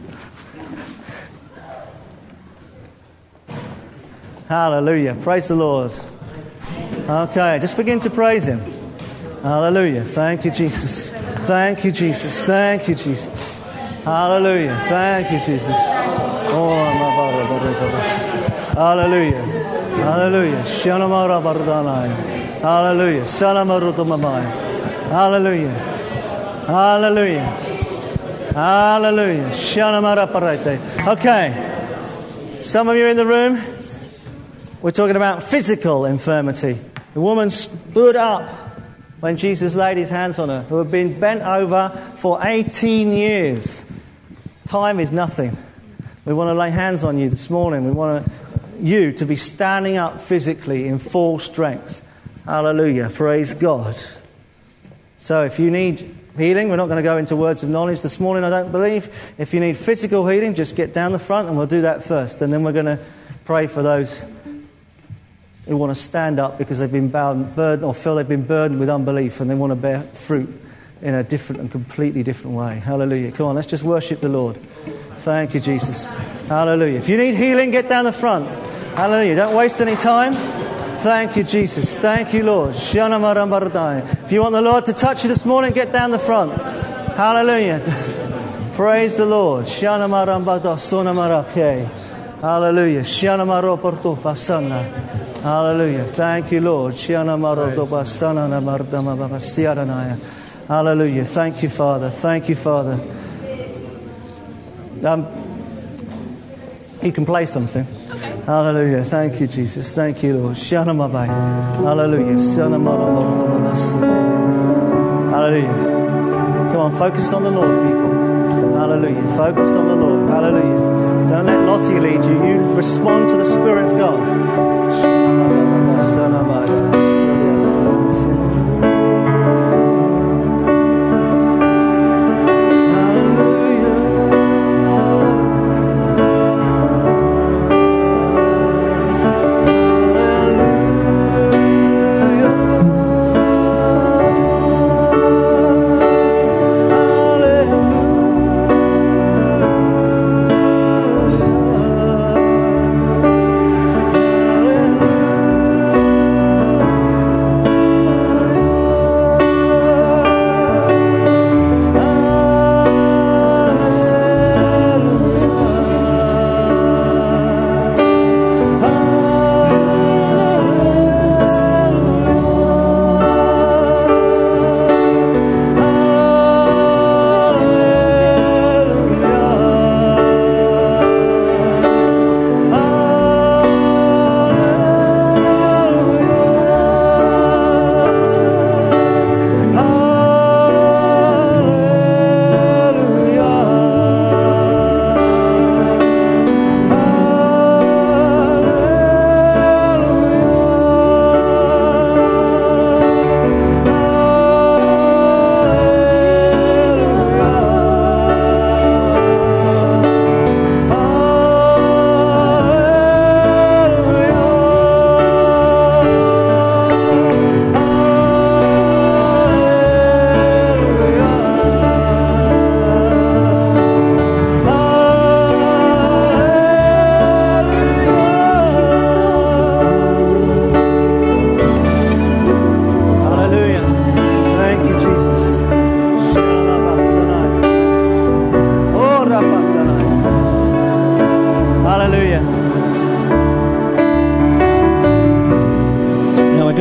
Hallelujah. Praise the Lord. Okay, just begin to praise Him. Hallelujah. Thank you, Jesus. Thank you, Jesus. Thank you, Jesus. Hallelujah. Thank you, Jesus. Oh, hallelujah. Hallelujah. Shanamara Bardanai. Hallelujah. Salamarutamamai. Hallelujah. Hallelujah. Hallelujah. Shanamara Parate. Okay. Some of you in the room, we're talking about physical infirmity. The woman stood up when Jesus laid his hands on her, who had been bent over for eighteen years. Time is nothing. We want to lay hands on you this morning. We want to, you to be standing up physically in full strength. Hallelujah. Praise God. So if you need healing, we're not going to go into words of knowledge this morning, I don't believe. If you need physical healing, just get down the front and we'll do that first. And then we're going to pray for those who want to stand up because they've been bound, burdened, or feel they've been burdened with unbelief and they want to bear fruit in a different and completely different way. Hallelujah. Come on, let's just worship the Lord. Thank you, Jesus. Hallelujah. If you need healing, get down the front. Hallelujah. Don't waste any time. Thank you, Jesus. Thank you, Lord. If you want the Lord to touch you this morning, get down the front. Hallelujah. Praise the Lord. Hallelujah. Hallelujah. Thank you, Lord. Hallelujah. Thank you, Father. Thank you, Father. Um, you can play something. Okay. Hallelujah. Thank you, Jesus. Thank you, Lord. Hallelujah. Hallelujah. Come on, focus on the Lord, people. Hallelujah. Focus on the Lord. Hallelujah. Don't let Lottie lead you. You respond to the Spirit of God.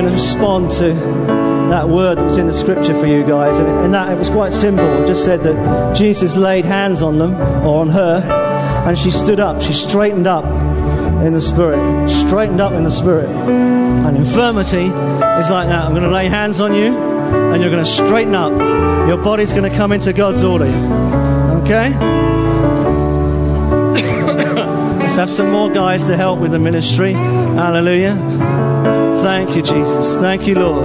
to respond to that word that was in the scripture for you guys. And, and that, it was quite simple. It just said that Jesus laid hands on them, or on her, and she stood up. She straightened up in the Spirit. Straightened up in the Spirit. And infirmity is like that. I'm going to lay hands on you, and you're going to straighten up. Your body's going to come into God's order. Okay? Let's have some more guys to help with the ministry. Hallelujah. Thank you, Jesus. Thank you, Lord.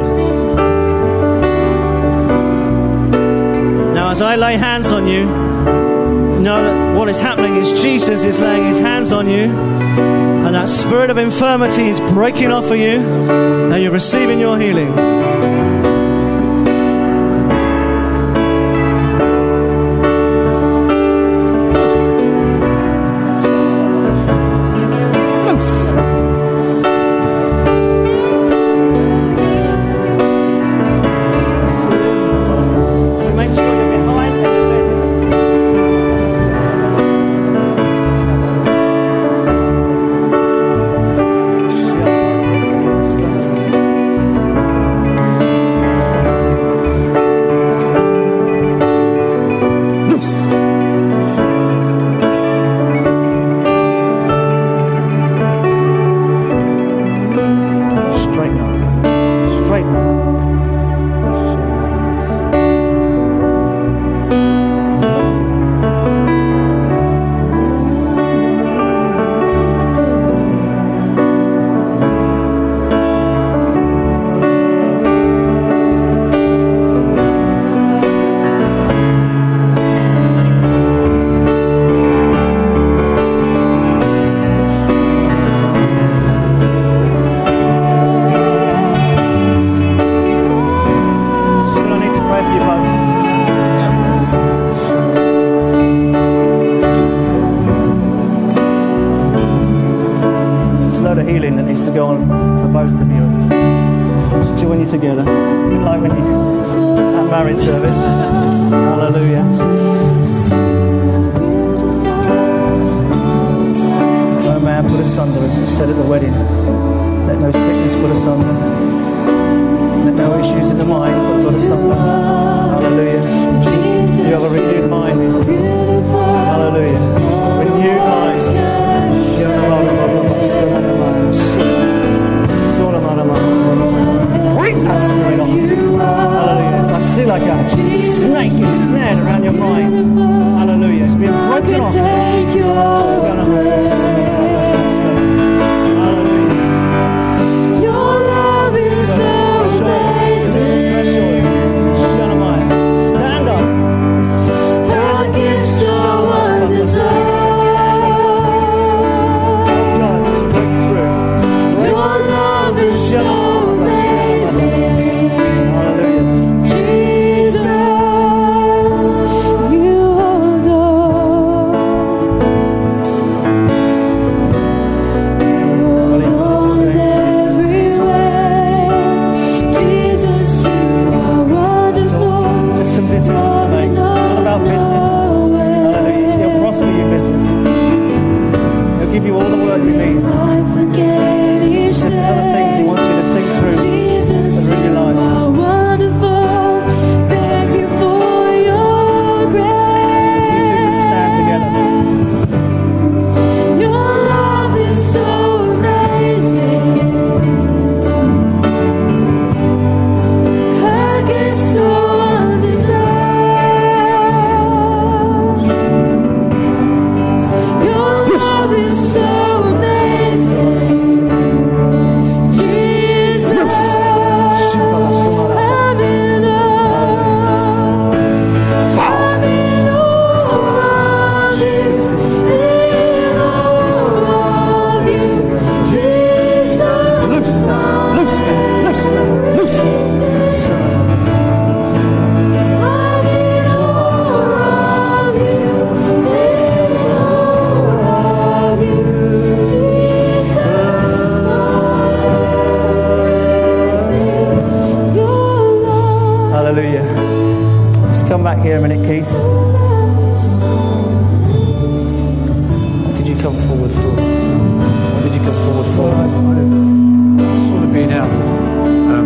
Now, as I lay hands on you, know that what is happening is Jesus is laying his hands on you, and that spirit of infirmity is breaking off of you, and you're receiving your healing. Together, like when you at marriage service. Hallelujah. No man put asunder, as you said at the wedding. Let no sickness put asunder. Let no issues in the mind put God asunder. Hallelujah. You have a renewed mind. Hallelujah. Renewed mind. Break that spirit off. Hallelujah. I see like a snake ensnared around your mind. Hallelujah. It's being broken off. Hallelujah. Your love is so amazing. Stand up. A gift so undeserved. God, just break through. Your love is so give you all the word you need. There's other things he wants you to think through that are in your life. Thank you for your grace. You two can stand together. Your love is so amazing. A gift so undeserved. Your love is so amazing, Jesus. I'm in awe, I'm in awe of you, in awe of you, Jesus. Loose now, loose now, loose now, loose now. I'm in awe of you, in awe of you, Jesus. Your love. Hallelujah. Just come back here a minute, Keith. What did you come forward for? What did you come forward for? Sort of been out um,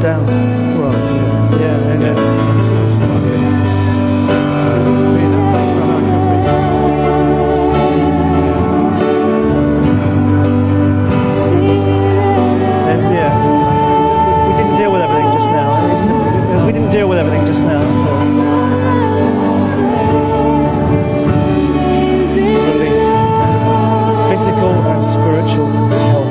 down. Right. Yeah, yeah. yeah. Deal with everything just now. So. Release physical and spiritual health.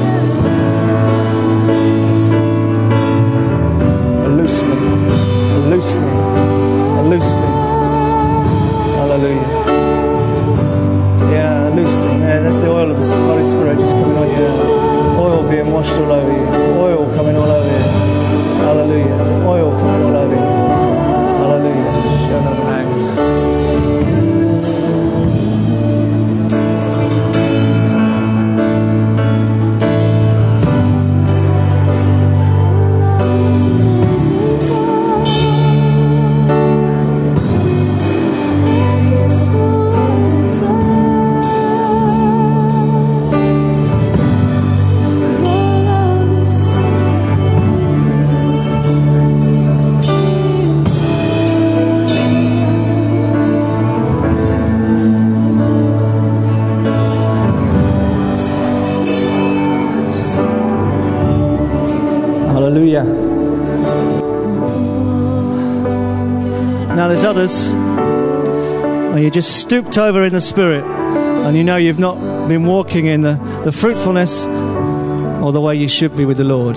A loosening, a loosening, a loosening. Hallelujah. Yeah, a loosening. Yeah, that's the oil of the Holy Spirit just coming on you. Oil being washed all over you. Oil coming all over you. Hallelujah. There's oil coming all over you. Hallelujah. Hallelujah. Now there's others where you just stooped over in the Spirit and you know you've not been walking in the, the fruitfulness or the way you should be with the Lord.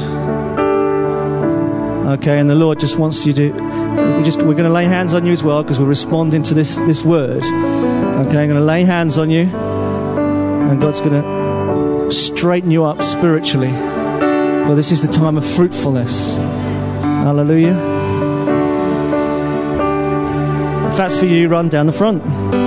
Okay, and the Lord just wants you to, we just, we're going to lay hands on you as well because we're responding to this, this word. Okay, I'm going to lay hands on you and God's going to straighten you up spiritually. Well, this is the time of fruitfulness. Hallelujah. If that's for you, run down the front.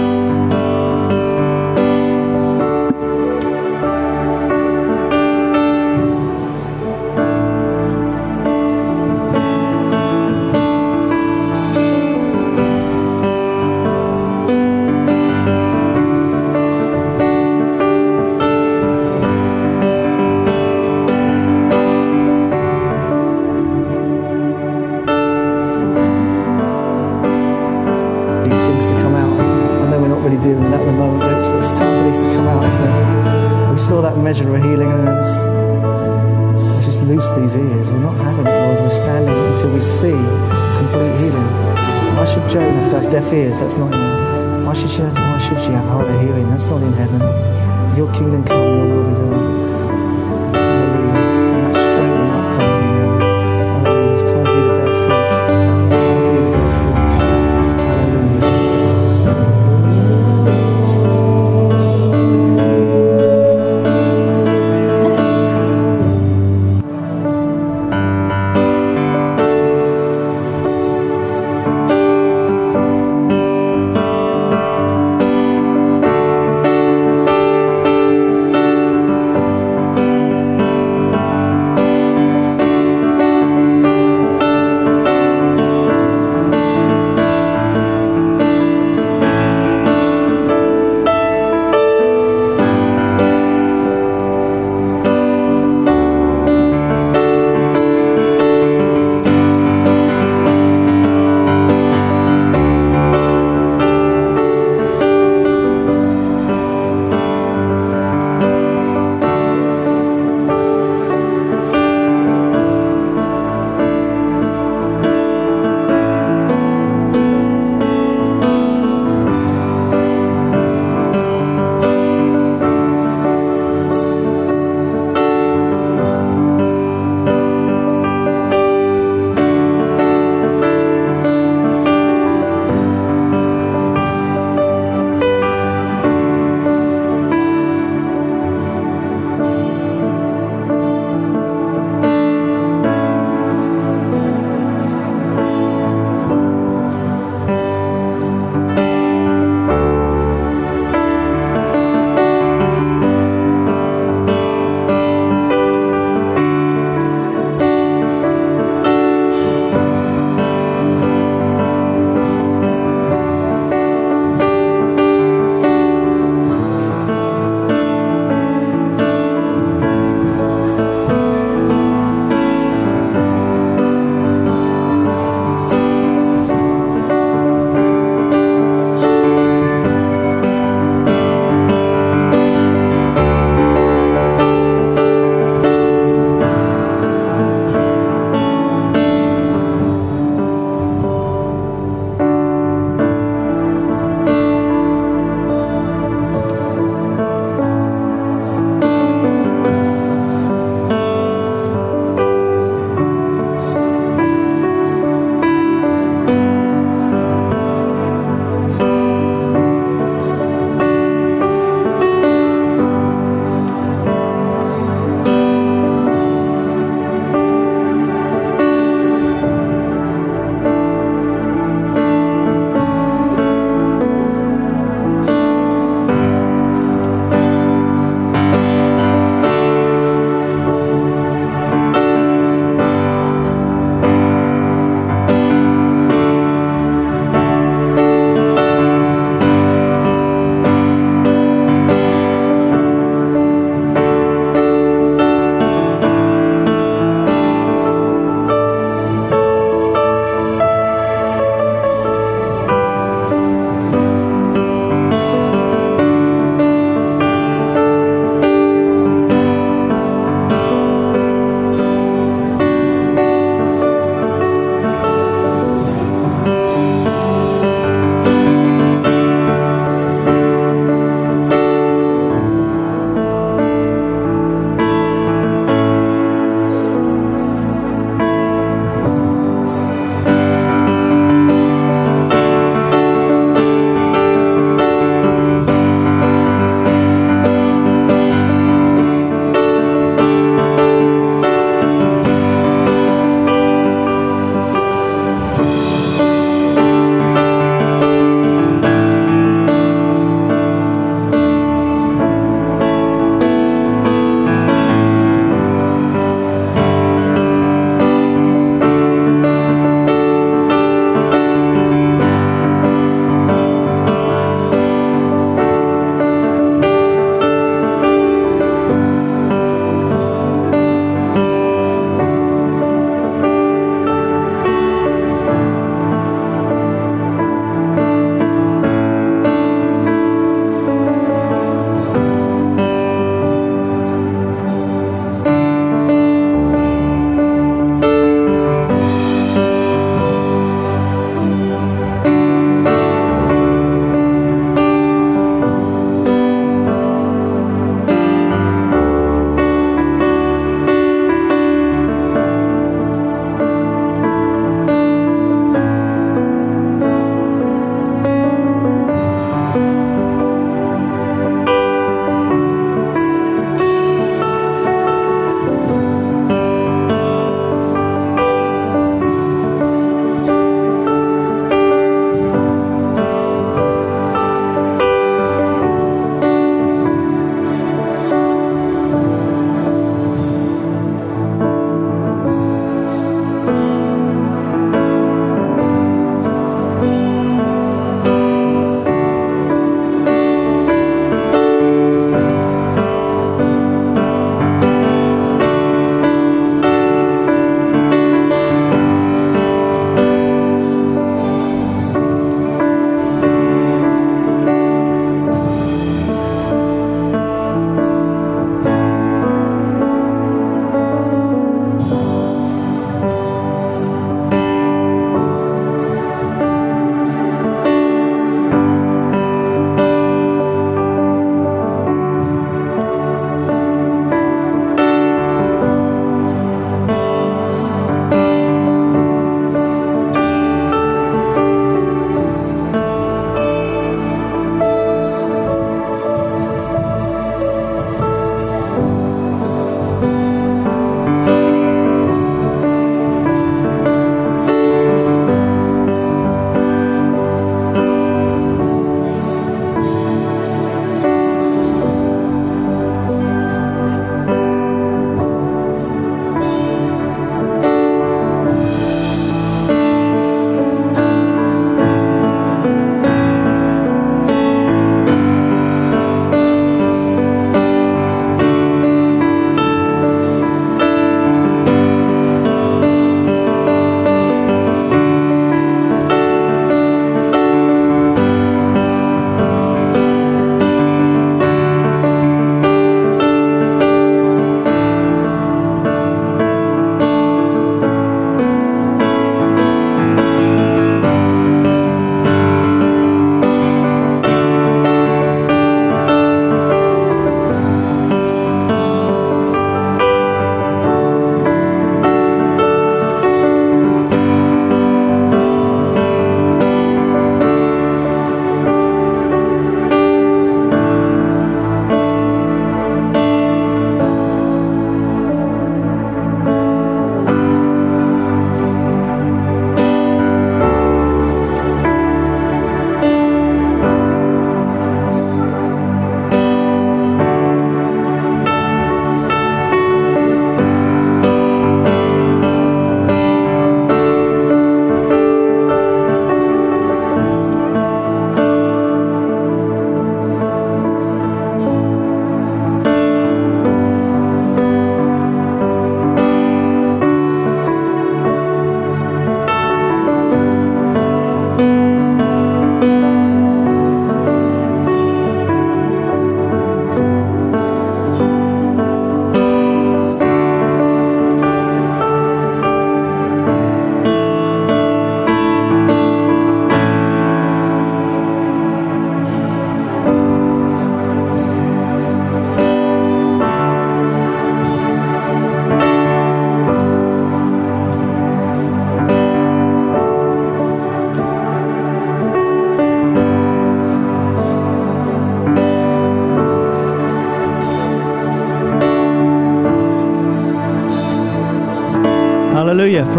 Measure of healing, and it's, I just loose these ears. We're not having it, Lord. We're standing until we see complete healing. Why should Joan have to have deaf ears? That's not in there. Why should she have, why should she have hard of hearing? That's not in heaven. Your kingdom come, your will be done. Hallelujah. And that strength will not come in you. Hallelujah. It's time for you to bear fruit. Time for you to bear fruit. Hallelujah.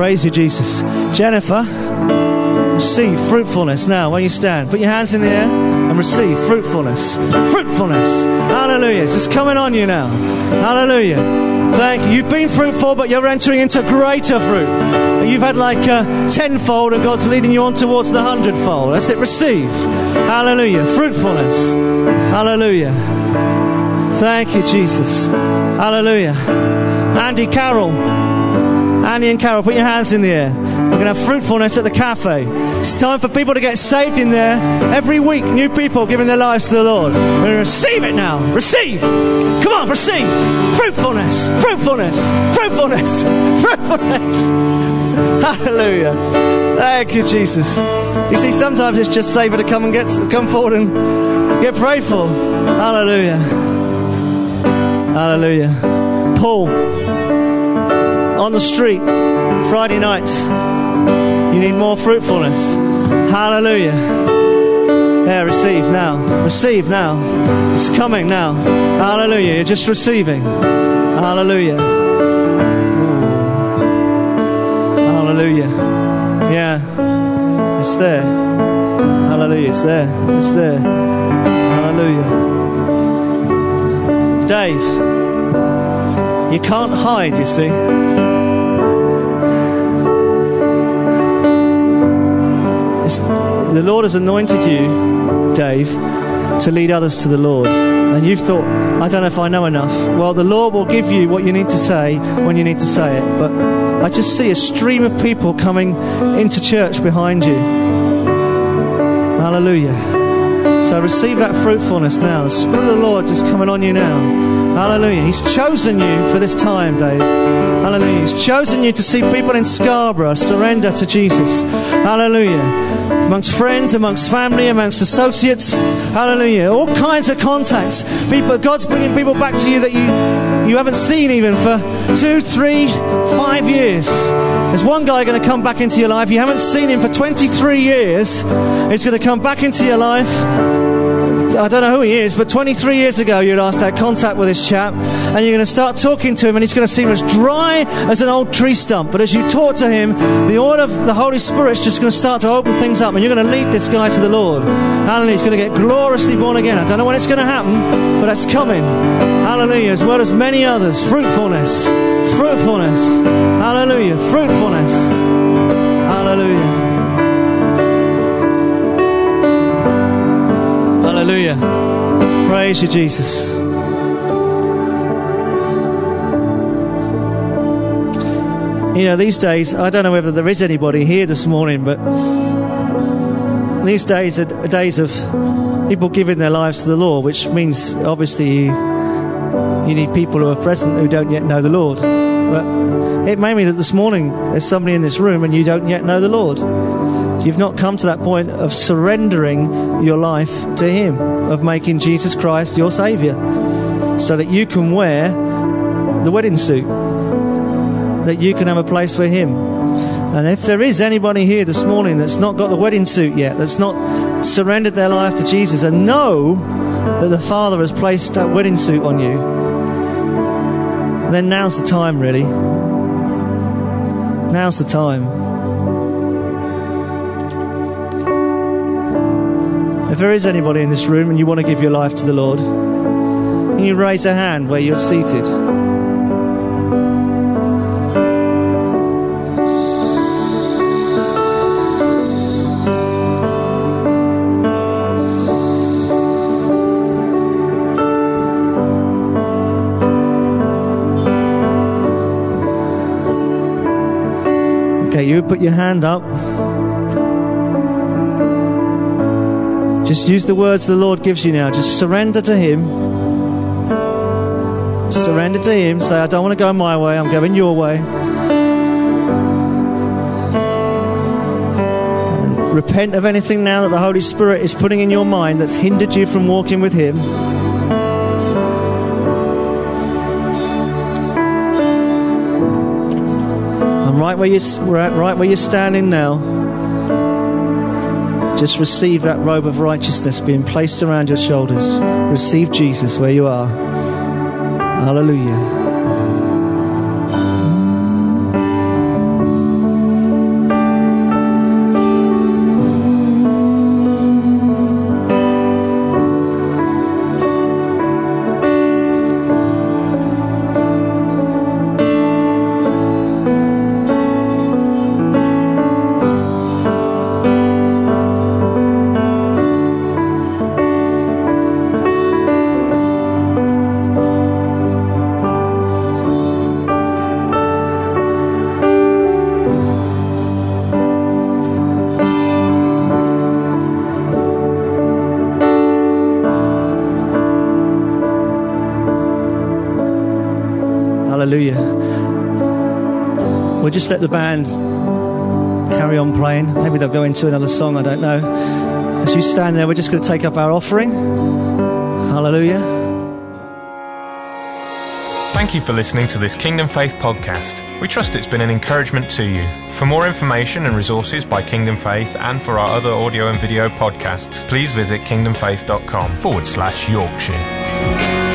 Praise you, Jesus. Jennifer, receive fruitfulness now when you stand. Put your hands in the air and receive fruitfulness. Fruitfulness. Hallelujah. It's just coming on you now. Hallelujah. Thank you. You've been fruitful, but you're entering into greater fruit. You've had like a tenfold, and God's leading you on towards the hundredfold. That's it. Receive. Hallelujah. Fruitfulness. Hallelujah. Thank you, Jesus. Hallelujah. Andy Carroll. Andy and Carol, put your hands in the air. We're going to have fruitfulness at the cafe. It's time for people to get saved in there. Every week, new people giving their lives to the Lord. We're going to receive it now. Receive. Come on, receive. Fruitfulness. Fruitfulness. Fruitfulness. Fruitfulness. Hallelujah. Thank you, Jesus. You see, sometimes it's just safer to come and get come forward and get prayed for. Hallelujah. Hallelujah. Paul, on the street, Friday nights. You need more fruitfulness. Hallelujah. Yeah, receive now. Receive now. It's coming now. Hallelujah. You're just receiving. Hallelujah. Ooh. Hallelujah. Yeah. It's there. Hallelujah. It's there. It's there. Hallelujah. Dave, you can't hide, you see. The Lord has anointed you, Dave, to lead others to the Lord. And you've thought, I don't know if I know enough. Well, the Lord will give you what you need to say when you need to say it. But I just see a stream of people coming into church behind you. Hallelujah. So receive that fruitfulness now. The Spirit of the Lord is coming on you now. Hallelujah. He's chosen you for this time, Dave. Hallelujah. He's chosen you to see people in Scarborough surrender to Jesus. Hallelujah. Amongst friends, amongst family, amongst associates. Hallelujah. All kinds of contacts. People, God's bringing people back to you that you, you haven't seen even for two, three, five years. There's one guy going to come back into your life. You haven't seen him for twenty-three years. He's going to come back into your life. I don't know who he is, but twenty-three years ago you had asked that contact with this chap, and you're going to start talking to him, and he's going to seem as dry as an old tree stump. But as you talk to him, the oil of the Holy Spirit's just going to start to open things up, and you're going to lead this guy to the Lord. Hallelujah. He's going to get gloriously born again. I don't know when it's going to happen, but that's coming. Hallelujah. As well as many others. Fruitfulness. Fruitfulness. Hallelujah. Fruitfulness. Hallelujah. Hallelujah. Praise you, Jesus. You know, these days, I don't know whether there is anybody here this morning, but these days are days of people giving their lives to the Lord, which means, obviously, you, you need people who are present who don't yet know the Lord. But it may mean that this morning there's somebody in this room and you don't yet know the Lord. You've not come to that point of surrendering your life to Him, of making Jesus Christ your Saviour, so that you can wear the wedding suit, that you can have a place for Him. And if there is anybody here this morning that's not got the wedding suit yet, that's not surrendered their life to Jesus, and know that the Father has placed that wedding suit on you, then now's the time, really. Now's the time. If there is anybody in this room and you want to give your life to the Lord, can you raise a hand where you're seated? Okay, you put your hand up. Just use the words the Lord gives you now. Just surrender to Him. Surrender to Him. Say, I don't want to go my way. I'm going your way. And repent of anything now that the Holy Spirit is putting in your mind that's hindered you from walking with Him. And right where you're, right where you're standing now, just receive that robe of righteousness being placed around your shoulders. Receive Jesus where you are. Hallelujah. we'll just let the band carry on playing. Maybe they'll go into another song, I don't know. As you stand there, we're just going to take up our offering. Hallelujah. Thank you for listening to this Kingdom Faith podcast. We trust it's been an encouragement to you. For more information and resources by Kingdom Faith and for our other audio and video podcasts, please visit kingdomfaith.com forward slash Yorkshire.